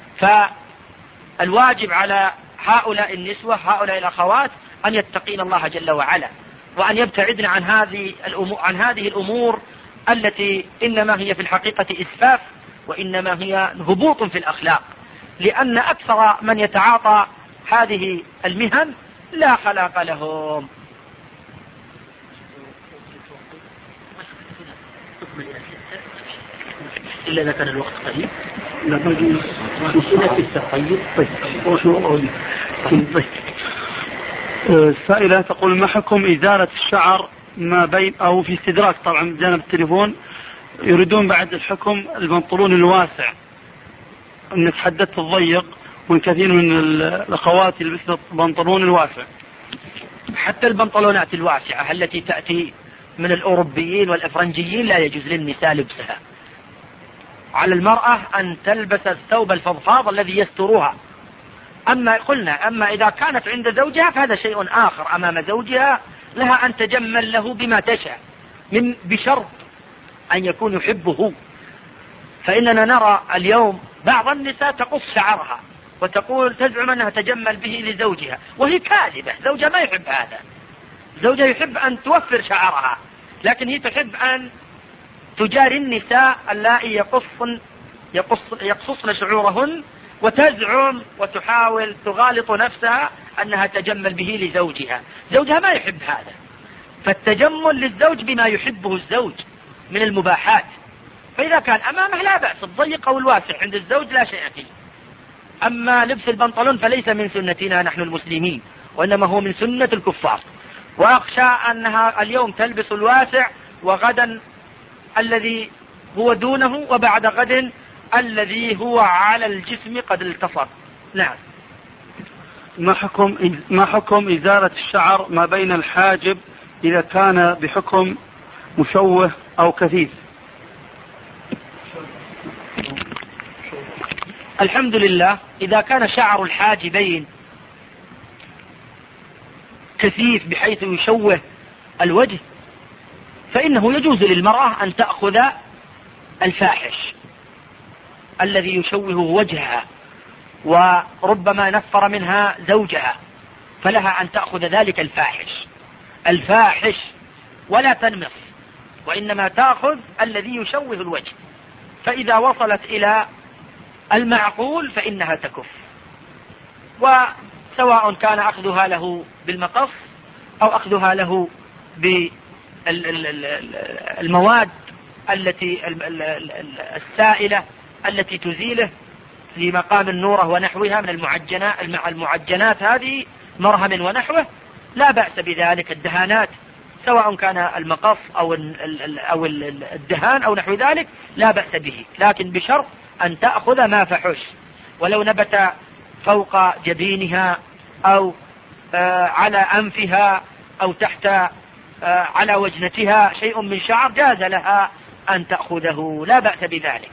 فالواجب على هؤلاء النسوة هؤلاء الأخوات أن يتقين الله جل وعلا، وأن يبتعدن عن هذه الأمور التي إنما هي في الحقيقة إسفاف، وإنما هي هبوط في الأخلاق، لأن أكثر من يتعاطى هذه المهن لا خلاق لهم. إلا إذا كان الوقت قليل. السائلة تقول ما حكم إزالة الشعر ما بين أو في استدراك طبعا جانب التليفون، يريدون بعد الحكم البنطلون الواسع، أن تحددت الضيق والكثير من الأخوات يلبسن البنطلون الواسع. حتى البنطلونات الواسعة التي تأتي من الأوروبيين والأفرنجيين لا يجوز للنساء لبسها. على المرأة أن تلبس الثوب الفضفاض الذي يسترها. أما إذا كانت عند زوجها فهذا شيء آخر. أمام زوجها لها أن تجمل له بما تشاء، بشرط أن يكون يحبه. فإننا نرى اليوم بعض النساء تقص شعرها وتقول تزعم أنها تجمل به لزوجها، وهي كاذبة، زوجها ما يحب هذا. زوجها يحب أن توفر شعرها، لكن هي تحب أن تجاري النساء اللائي يقصصن شعورهن، وتزعم وتحاول تغالط نفسها أنها تجمل به لزوجها. زوجها ما يحب هذا، فالتجمل للزوج بما يحبه الزوج من المباحات، فإذا كان أمامه لا بأس، الضيق أو الواسع عند الزوج لا شيء فيه. أما لبس البنطلون فليس من سنتنا نحن المسلمين، وإنما هو من سنة الكفار. وأخشى أنها اليوم تلبس الواسع، وغدا الذي هو دونه، وبعد غد الذي هو على الجسم قد التصق. نعم. ما حكم إزالة الشعر ما بين الحاجب إذا كان بحكم مشوه أو كثيف؟ الحمد لله، إذا كان شعر الحاجبين كثيف بحيث يشوه الوجه فإنه يجوز للمرأة أن تأخذ الفاحش الذي يشوه وجهها، وربما نفر منها زوجها، فلها أن تأخذ ذلك الفاحش ولا تنمص، وإنما تأخذ الذي يشوه الوجه، فإذا وصلت إلى المعقول فإنها تكف. وسواء كان أخذها له بالمقص أو أخذها له بالمواد السائلة التي تزيله في مقام النورة ونحوها من المعجنات هذه، مرهم ونحوه، لا بأس بذلك. الدهانات سواء كان المقص أو الدهان أو نحو ذلك لا بأس به، لكن بشرط أن تأخذ ما فحش، ولو نبت فوق جبينها أو على أنفها أو تحت على وجنتها شيء من شعر جاز لها أن تأخذه، لا بأس بذلك.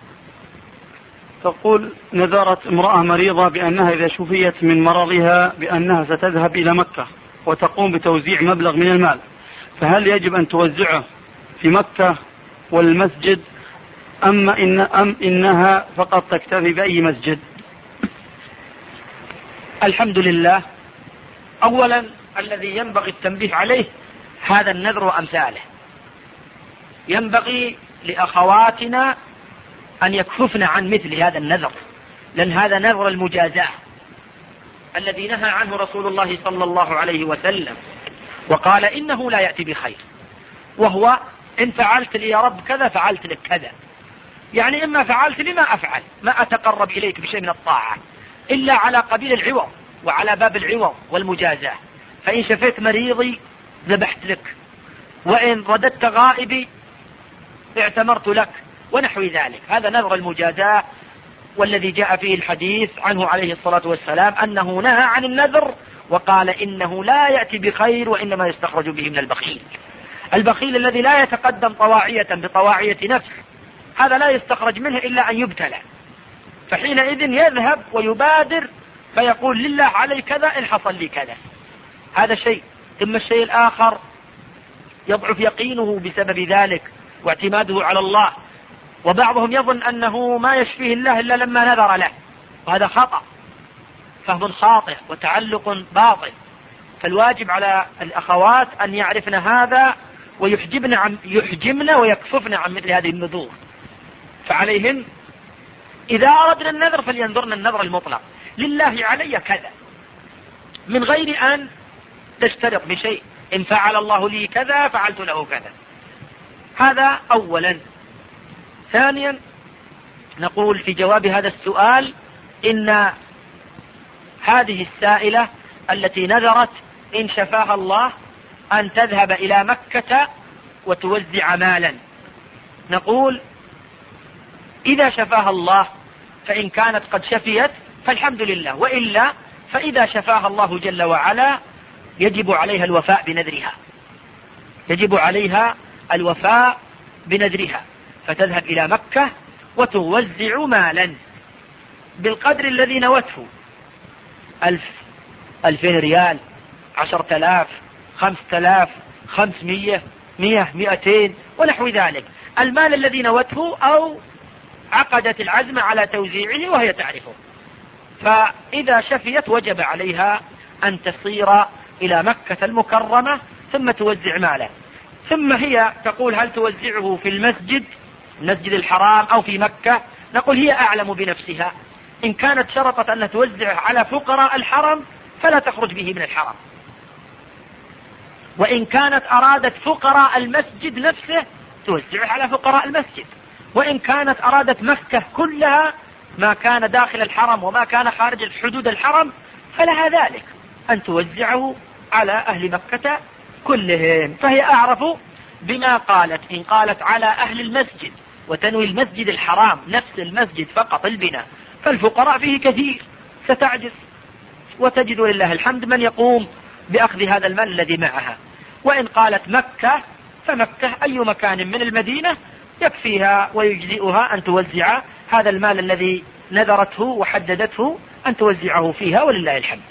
تقول: نذرت امرأة مريضة بأنها إذا شفيت من مرضها بأنها ستذهب إلى مكة وتقوم بتوزيع مبلغ من المال، فهل يجب أن توزعه في مكة والمسجد أم إنها فقط تكتفي بأي مسجد؟ الحمد لله، أولا الذي ينبغي التنبيه عليه هذا النذر وأمثاله. ينبغي لأخواتنا أن يكففن عن مثل هذا النذر، لأن هذا نذر المجازاة الذي نهى عنه رسول الله صلى الله عليه وسلم، وقال إنه لا يأتي بخير، وهو إن فعلت لي يا رب كذا فعلت لك كذا، يعني إما فعلت لي ما أفعل، ما أتقرب إليك بشيء من الطاعة إلا على قبيل العوض وعلى باب العوض والمجازاة. فإن شفيت مريضي ذبحت لك، وإن رددت غائبي اعتمرت لك، ونحو ذلك. هذا نذر المجازاة، والذي جاء فيه الحديث عنه عليه الصلاة والسلام أنه نهى عن النذر وقال إنه لا يأتي بخير وإنما يستخرج به من البخيل. البخيل الذي لا يتقدم طواعية بطواعية نفس، هذا لا يستخرج منه إلا أن يبتلى، فحينئذ يذهب ويبادر فيقول لله علي كذا إن حصل لي كذا. هذا شيء. ثم الشيء الآخر يضعف يقينه بسبب ذلك واعتماده على الله، وبعضهم يظن أنه ما يشفيه الله إلا لما نذر له، وهذا خطأ، فهم خاطئ وتعلق باطل. فالواجب على الأخوات أن يعرفن هذا ويحجمن ويكففن عن مثل هذه النذور. فعليهن إذا أردنا النذر فلينذرن النذر المطلق، لله علي كذا، من غير أن تشترط بشيء، إن فعل الله لي كذا فعلت له كذا. هذا أولا. ثانيا نقول في جواب هذا السؤال إن هذه السائلة التي نذرت إن شفاها الله أن تذهب إلى مكة وتوزع مالا، نقول إذا شفاها الله فإن كانت قد شفيت فالحمد لله، وإلا فإذا شفاها الله جل وعلا يجب عليها الوفاء بنذرها، يجب عليها الوفاء بنذرها، فتذهب إلى مكة وتوزع مالا بالقدر الذي نوته، 1000 2000 ريال، 10,000 5,000 500 100 200 ونحو ذلك، المال الذي نوته أو عقدت العزم على توزيعه وهي تعرفه. فإذا شفيت وجب عليها أن تصير إلى مكة المكرمة ثم توزع ماله. ثم هي تقول هل توزعه في المسجد الحرام أو في مكة؟ نقول هي أعلم بنفسها. إن كانت شرطت أن توزعه على فقراء الحرم فلا تخرج به من الحرم، وإن كانت أرادت فقراء المسجد نفسه توزعه على فقراء المسجد، وإن كانت أرادت مكة كلها ما كان داخل الحرم وما كان خارج حدود الحرم فلها ذلك أن توزعه على أهل مكة كلهم. فهي أعرف بما قالت. إن قالت على أهل المسجد وتنوي المسجد الحرام نفس المسجد فقط البناء فالفقراء فيه كثير ستعجز، وتجد لله الحمد من يقوم بأخذ هذا المال الذي معها. وإن قالت مكة فمكة أي مكان من المدينة يكفيها ويجزئها أن توزع هذا المال الذي نذرته وحددته أن توزعه فيها ولله الحمد.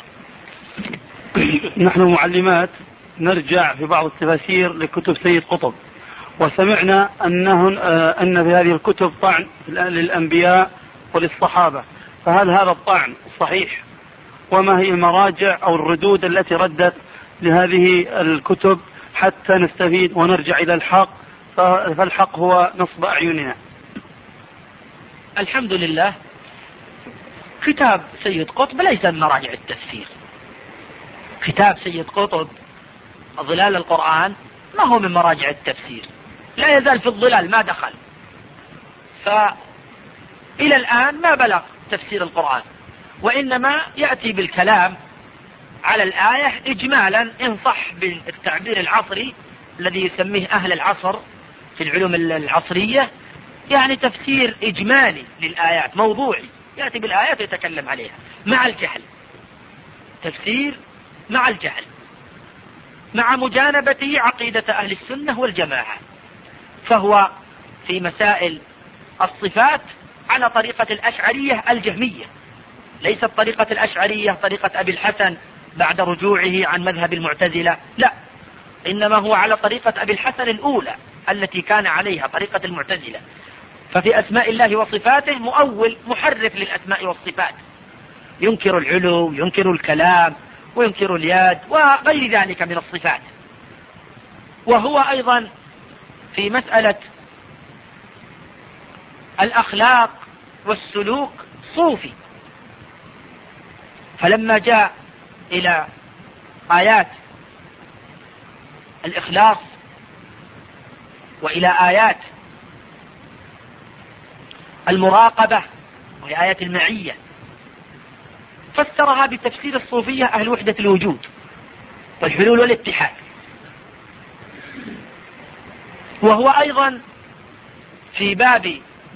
نحن معلمات نرجع في بعض التفاسير لكتب سيد قطب، وسمعنا أن في هذه الكتب طعن للأنبياء وللصحابة، فهل هذا الطعن صحيح؟ وما هي المراجع أو الردود التي ردت لهذه الكتب حتى نستفيد ونرجع إلى الحق، فالحق هو نصب أعيننا. الحمد لله، كتاب سيد قطب ليس من مراجع التفسير. كتاب سيد قطب ظلال القرآن ما هو من مراجع التفسير، لا يزال في الظلال ما دخل، فإلى الآن ما بلغ تفسير القرآن، وإنما يأتي بالكلام على الآية إجمالا إن صح بالتعبير العصري الذي يسميه أهل العصر في العلوم العصرية، يعني تفسير إجمالي للآيات موضوعي، يأتي بالآيات ويتكلم عليها مع الجهل، تفسير مع الجهل، مع مجانبته عقيدة أهل السنة والجماعة. فهو في مسائل الصفات على طريقة الأشعرية الجهمية، ليست طريقة الأشعرية طريقة أبي الحسن بعد رجوعه عن مذهب المعتزلة، لا، إنما هو على طريقة أبي الحسن الأولى التي كان عليها طريقة المعتزلة. ففي أسماء الله وصفاته مؤول محرف للأسماء والصفات، ينكر العلو، ينكر الكلام، وينكر اليد وغير ذلك من الصفات. وهو أيضا في مسألة الأخلاق والسلوك صوفي، فلما جاء إلى آيات الإخلاص وإلى آيات المراقبة وهي آيات المعية فسرها بتفسير الصوفية أهل وحدة الوجود والحلول والاتحاد. وهو أيضا في باب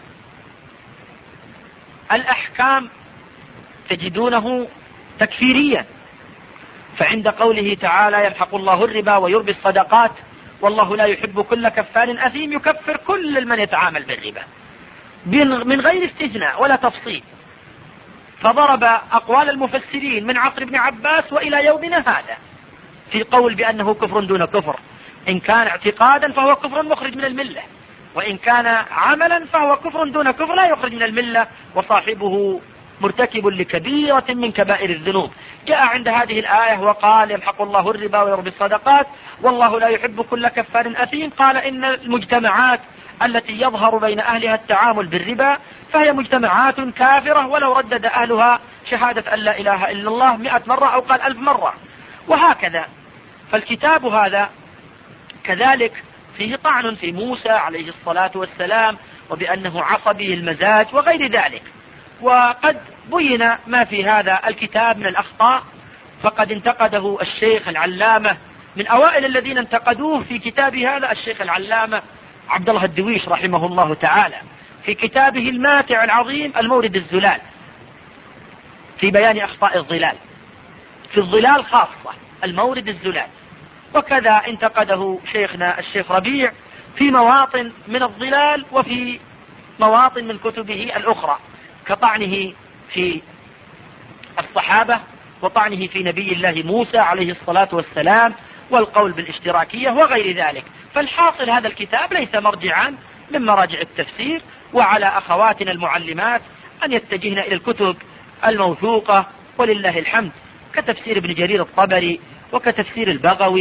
الأحكام تجدونه تكفيريا، فعند قوله تعالى يمحق الله الربا ويربي الصدقات والله لا يحب كل كفار أثيم، يكفر كل من يتعامل بالربا من غير استثناء ولا تفصيل. فضرب أقوال المفسرين من عصر ابن عباس وإلى يومنا هذا في قول بأنه كفر دون كفر، إن كان اعتقادا فهو كفر مخرج من الملة، وإن كان عملا فهو كفر دون كفر لا يخرج من الملة، وصاحبه مرتكب لكبيرة من كبائر الذنوب. جاء عند هذه الآية وقال يمحق الله الربا ويربي الصدقات والله لا يحب كل كفار أثيم، قال إن المجتمعات التي يظهر بين أهلها التعامل بالربا فهي مجتمعات كافرة ولو ردد أهلها شهادة أن لا إله إلا الله 100 مرة أو قال 1000 مرة، وهكذا. فالكتاب هذا كذلك فيه طعن في موسى عليه الصلاة والسلام وبأنه عصبي المزاج وغير ذلك، وقد بين ما في هذا الكتاب من الأخطاء، فقد انتقده الشيخ العلامة من أوائل الذين انتقدوه في كتابه هذا الشيخ العلامة عبد الله الدويش رحمه الله تعالى في كتابه الماتع العظيم المورد الزلال في بيان أخطاء الظلال، في الظلال خاصة المورد الزلال. وكذا انتقده شيخنا الشيخ ربيع في مواطن من الظلال وفي مواطن من كتبه الأخرى، كطعنه في الصحابة وطعنه في نبي الله موسى عليه الصلاة والسلام والقول بالاشتراكية وغير ذلك. فالحاصل هذا الكتاب ليس مرجعا من مراجع التفسير، وعلى أخواتنا المعلمات أن يتجهن إلى الكتب الموثوقة ولله الحمد، كتفسير ابن جرير الطبري وكتفسير البغوي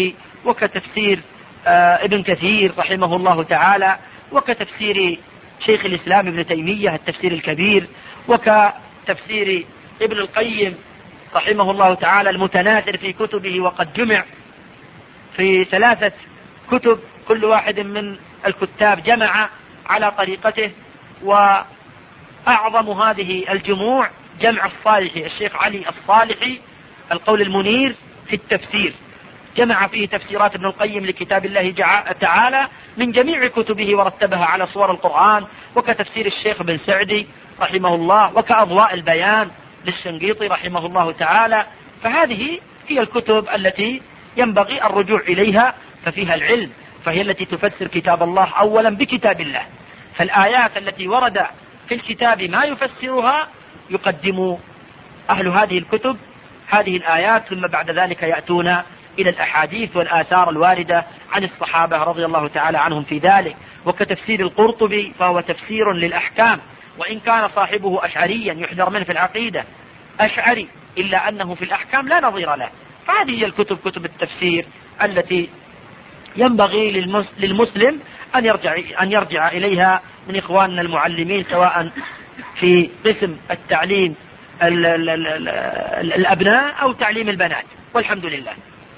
وكتفسير ابن كثير رحمه الله تعالى، وكتفسير شيخ الإسلام ابن تيمية التفسير الكبير، وكتفسير ابن القيم رحمه الله تعالى المتناثر في كتبه، وقد جمع في 3 كتب، كل واحد من الكتاب جمع على طريقته. وأعظم هذه الجموع جمع الصالحي، الشيخ علي الصالحي القول المنير في التفسير، جمع فيه تفسيرات ابن القيم لكتاب الله تعالى من جميع كتبه ورتبها على صور القرآن، وكتفسير الشيخ بن سعدي رحمه الله، وكأضواء البيان للشنقيطي رحمه الله تعالى. فهذه هي الكتب التي ينبغي الرجوع إليها، ففيها العلم، فهي التي تفسر كتاب الله أولا بكتاب الله. فالآيات التي ورد في الكتاب ما يفسرها يقدم أهل هذه الكتب هذه الآيات، ثم بعد ذلك يأتون إلى الأحاديث والآثار الواردة عن الصحابة رضي الله تعالى عنهم في ذلك. وكتفسير القرطبي فهو تفسير للأحكام، وإن كان صاحبه أشعريا يحذر منه في العقيدة أشعري، إلا أنه في الأحكام لا نظير له. فهذه هي الكتب، كتب التفسير التي ينبغي للمسلم أن يرجع إليها من إخواننا المعلمين، سواء في قسم التعليم الأبناء أو تعليم البنات، والحمد لله.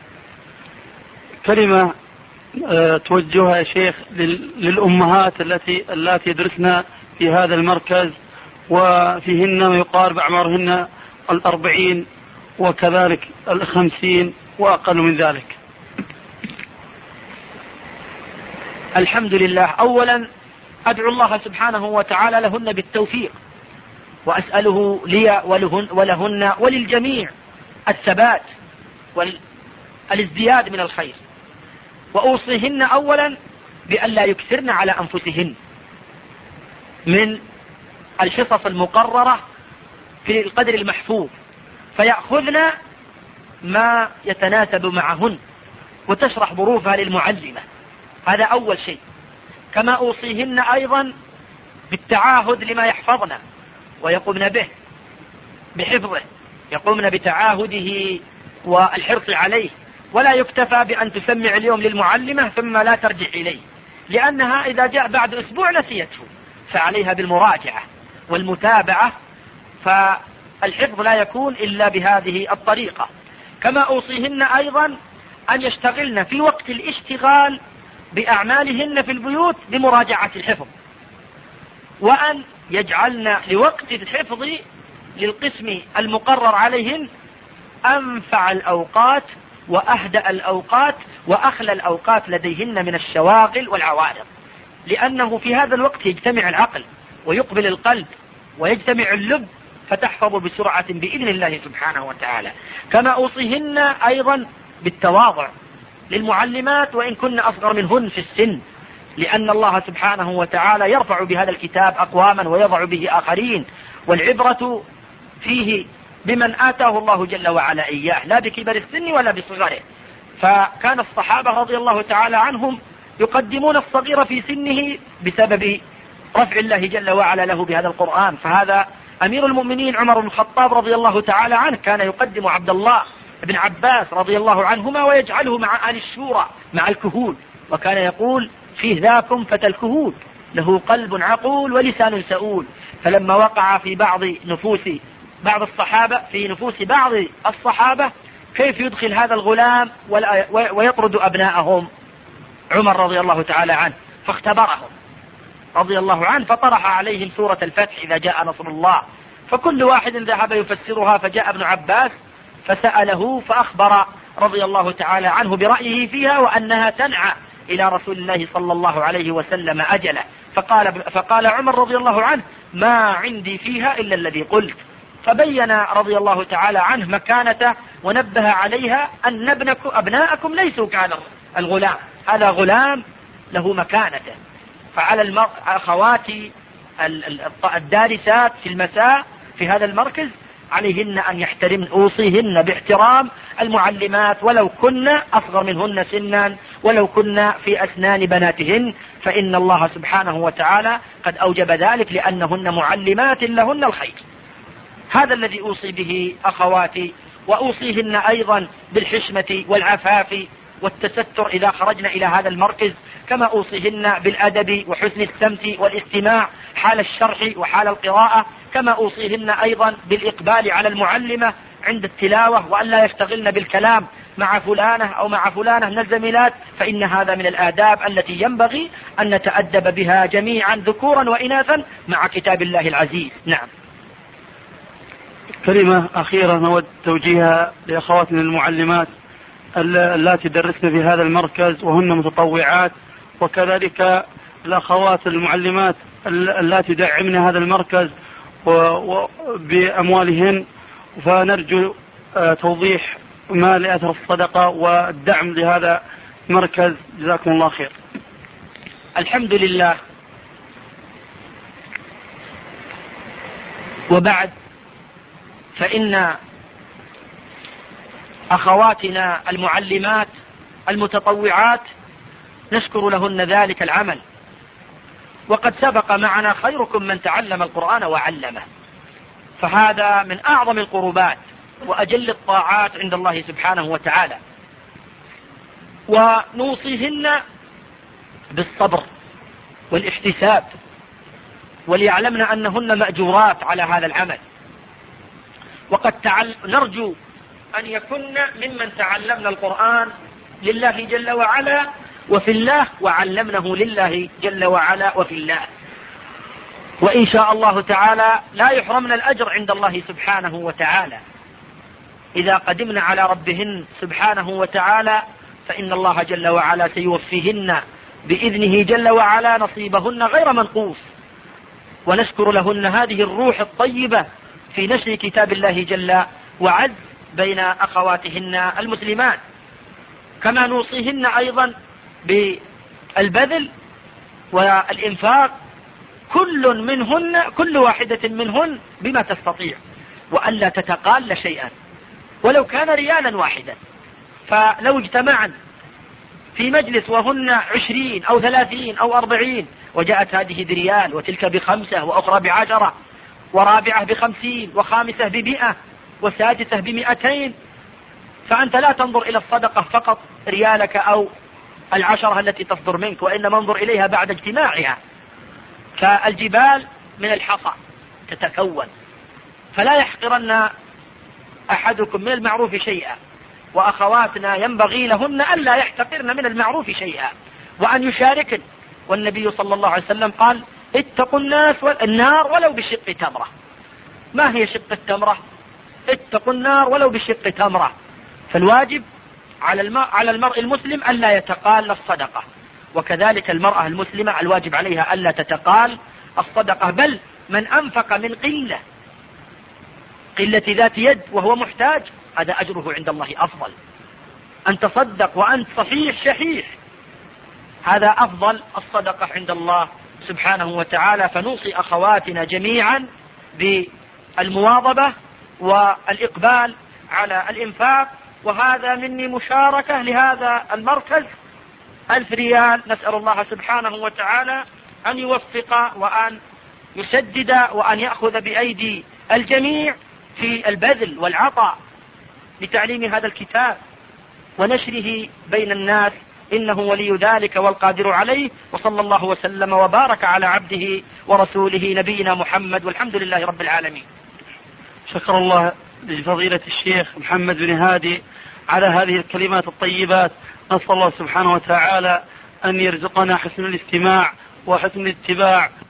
كلمة توجهها يا شيخ للأمهات التي يدرسن في هذا المركز، وفيهن ما يقارب أعمارهن 40 وكذلك 50 وأقل من ذلك. الحمد لله. أولا أدعو الله سبحانه وتعالى لهن بالتوفيق، وأسأله لي ولهن وللجميع الثبات والازدياد من الخير. وأوصيهن أولا بأن لا يكثرن على أنفسهن من الحصص المقررة في القدر المحفوظ، فيأخذن ما يتناسب معهن، وتشرح ظروفها للمعلمة. هذا أول شيء. كما أوصيهن أيضا بالتعاهد لما يحفظن ويقومن به، بحفظه، يقومن بتعاهده والحرص عليه، ولا يكتفى بأن تسمع اليوم للمعلمة ثم لا ترجع إليه، لأنها إذا جاء بعد أسبوع نسيته، فعليها بالمراجعة والمتابعة، فالحفظ لا يكون إلا بهذه الطريقة. كما أوصيهن أيضا أن يشتغلن في وقت الاشتغال بأعمالهن في البيوت بمراجعة الحفظ، وأن يجعلن لوقت الحفظ للقسم المقرر عليهن أنفع الأوقات وأهدأ الأوقات وأخلى الأوقات لديهن من الشواغل والعوارض، لأنه في هذا الوقت يجتمع العقل ويقبل القلب ويجتمع اللب، فتحفظ بسرعة بإذن الله سبحانه وتعالى. كما أوصيهن أيضا بالتواضع للمعلمات وإن كن أصغر منهن في السن، لأن الله سبحانه وتعالى يرفع بهذا الكتاب أقواما ويضع به آخرين، والعبرة فيه بمن آتاه الله جل وعلا إياه، لا بكبر السن ولا بصغره. فكان الصحابة رضي الله تعالى عنهم يقدمون الصغير في سنه بسبب رفع الله جل وعلا له بهذا القرآن. فهذا أمير المؤمنين عمر بن الخطاب رضي الله تعالى عنه كان يقدم عبد الله بن عباس رضي الله عنهما ويجعله مع آل الشورى مع الكهول، وكان يقول: فيه ذاكم فتى الكهول، له قلب عقول ولسان سؤول. فلما وقع في نفوس بعض الصحابة كيف يدخل هذا الغلام ويطرد أبناءهم، عمر رضي الله تعالى عنه فاختبرهم رضي الله عنه، فطرح عليهم سورة الفتح إذا جاء نصر الله، فكل واحد ذهب يفسرها، فجاء ابن عباس فسأله فأخبر رضي الله تعالى عنه برأيه فيها وأنها تنعى إلى رسول الله صلى الله عليه وسلم أجله. فقال عمر رضي الله عنه: ما عندي فيها إلا الذي قلت. فبين رضي الله تعالى عنه مكانته ونبه عليها أن أبناءكم ليسوا كهذا الغلام، هذا غلام له مكانته. فعلى الأخوات الدارسات في المساء في هذا المركز عليهن أن يحترمن، أوصيهن باحترام المعلمات ولو كن أصغر منهن سنا، ولو كن في أسنان بناتهن، فإن الله سبحانه وتعالى قد أوجب ذلك لأنهن معلمات لهن الخير. هذا الذي أوصي به أخواتي. وأوصيهن أيضا بالحشمة والعفاف والتستر إذا خرجنا إلى هذا المركز، كما أوصيهن بالأدب وحسن السمت والاستماع حال الشرح وحال القراءة، كما أوصيهن أيضا بالإقبال على المعلمة عند التلاوة، وأن لا يشتغلن بالكلام مع فلانة أو مع فلانة من الزميلات، فإن هذا من الآداب التي ينبغي أن نتأدب بها جميعا ذكورا وإناثا مع كتاب الله العزيز. نعم. كلمة أخيرة نود توجيهها لأخواتنا المعلمات اللاتي درسن في هذا المركز وهن متطوعات، وكذلك الأخوات المعلمات اللاتي دعمن هذا المركز بأموالهن، فنرجو توضيح ما لأثر الصدقة والدعم لهذا المركز. جزاكم الله خير. الحمد لله. وبعد، فإن أخواتنا المعلمات المتطوعات نشكر لهن ذلك العمل، وقد سبق معنا خيركم من تعلم القرآن وعلمه، فهذا من أعظم القربات وأجل الطاعات عند الله سبحانه وتعالى. ونوصيهن بالصبر والاحتساب، وليعلمن أنهن مأجورات على هذا العمل، وقد نرجو أن يكن ممن تعلمنا القرآن لله جل وعلا وفي الله، وعلمنه لله جل وعلا وفي الله، وإن شاء الله تعالى لا يحرمن الأجر عند الله سبحانه وتعالى. إذا قدمنا على ربهن سبحانه وتعالى فإن الله جل وعلا سيوفيهن بإذنه جل وعلا نصيبهن غير منقوص. ونشكر لهن هذه الروح الطيبة في نشر كتاب الله جل وعز بين أخواتهن المسلمات، كما نوصيهن أيضا بالبذل والإنفاق، كل واحدة منهن بما تستطيع، وألا تتقال شيئا ولو كان ريالا واحدا. فلو اجتمعن في مجلس وهن 20 أو 30 أو 40، وجاءت هذه بريال وتلك ب5 وأخرى ب10 ورابعة ب50 وخامسة ب100 وسادسة ب200، فأنت لا تنظر إلى الصدقة فقط ريالك أو 10 التي تصدر منك، وإنما انظر إليها بعد اجتماعها. فالجبال من الحصى تتكون، فلا يحقرن أحدكم من المعروف شيئا، وأخواتنا ينبغي لهن أن لا يحتقرن من المعروف شيئا، وأن يشاركن. والنبي صلى الله عليه وسلم قال: اتقوا النار ولو بشق تمرة. ما هي شق التمرة؟ اتقوا النار ولو بشق تمرة. فالواجب على المرء المسلم ألا يتقال الصدقة، وكذلك المرأة المسلمة الواجب عليها ألا تتقال الصدقة، بل من أنفق من قلة ذات يد وهو محتاج هذا أجره عند الله أفضل. أن تصدق وأنت صحيح شحيح، هذا أفضل الصدقة عند الله سبحانه وتعالى. فنوصي أخواتنا جميعا بالمواظبة والإقبال على الإنفاق، وهذا مني مشاركة لهذا المركز 1000 ريال. نسأل الله سبحانه وتعالى أن يوفق وأن يسدد وأن يأخذ بأيدي الجميع في البذل والعطاء لتعليم هذا الكتاب ونشره بين الناس، إنه ولي ذلك والقادر عليه. وصلى الله وسلم وبارك على عبده ورسوله نبينا محمد، والحمد لله رب العالمين. شكر الله لفضيلة الشيخ محمد بن هادي على هذه الكلمات الطيبات. نسأل الله سبحانه وتعالى أن يرزقنا حسن الاستماع وحسن الاتباع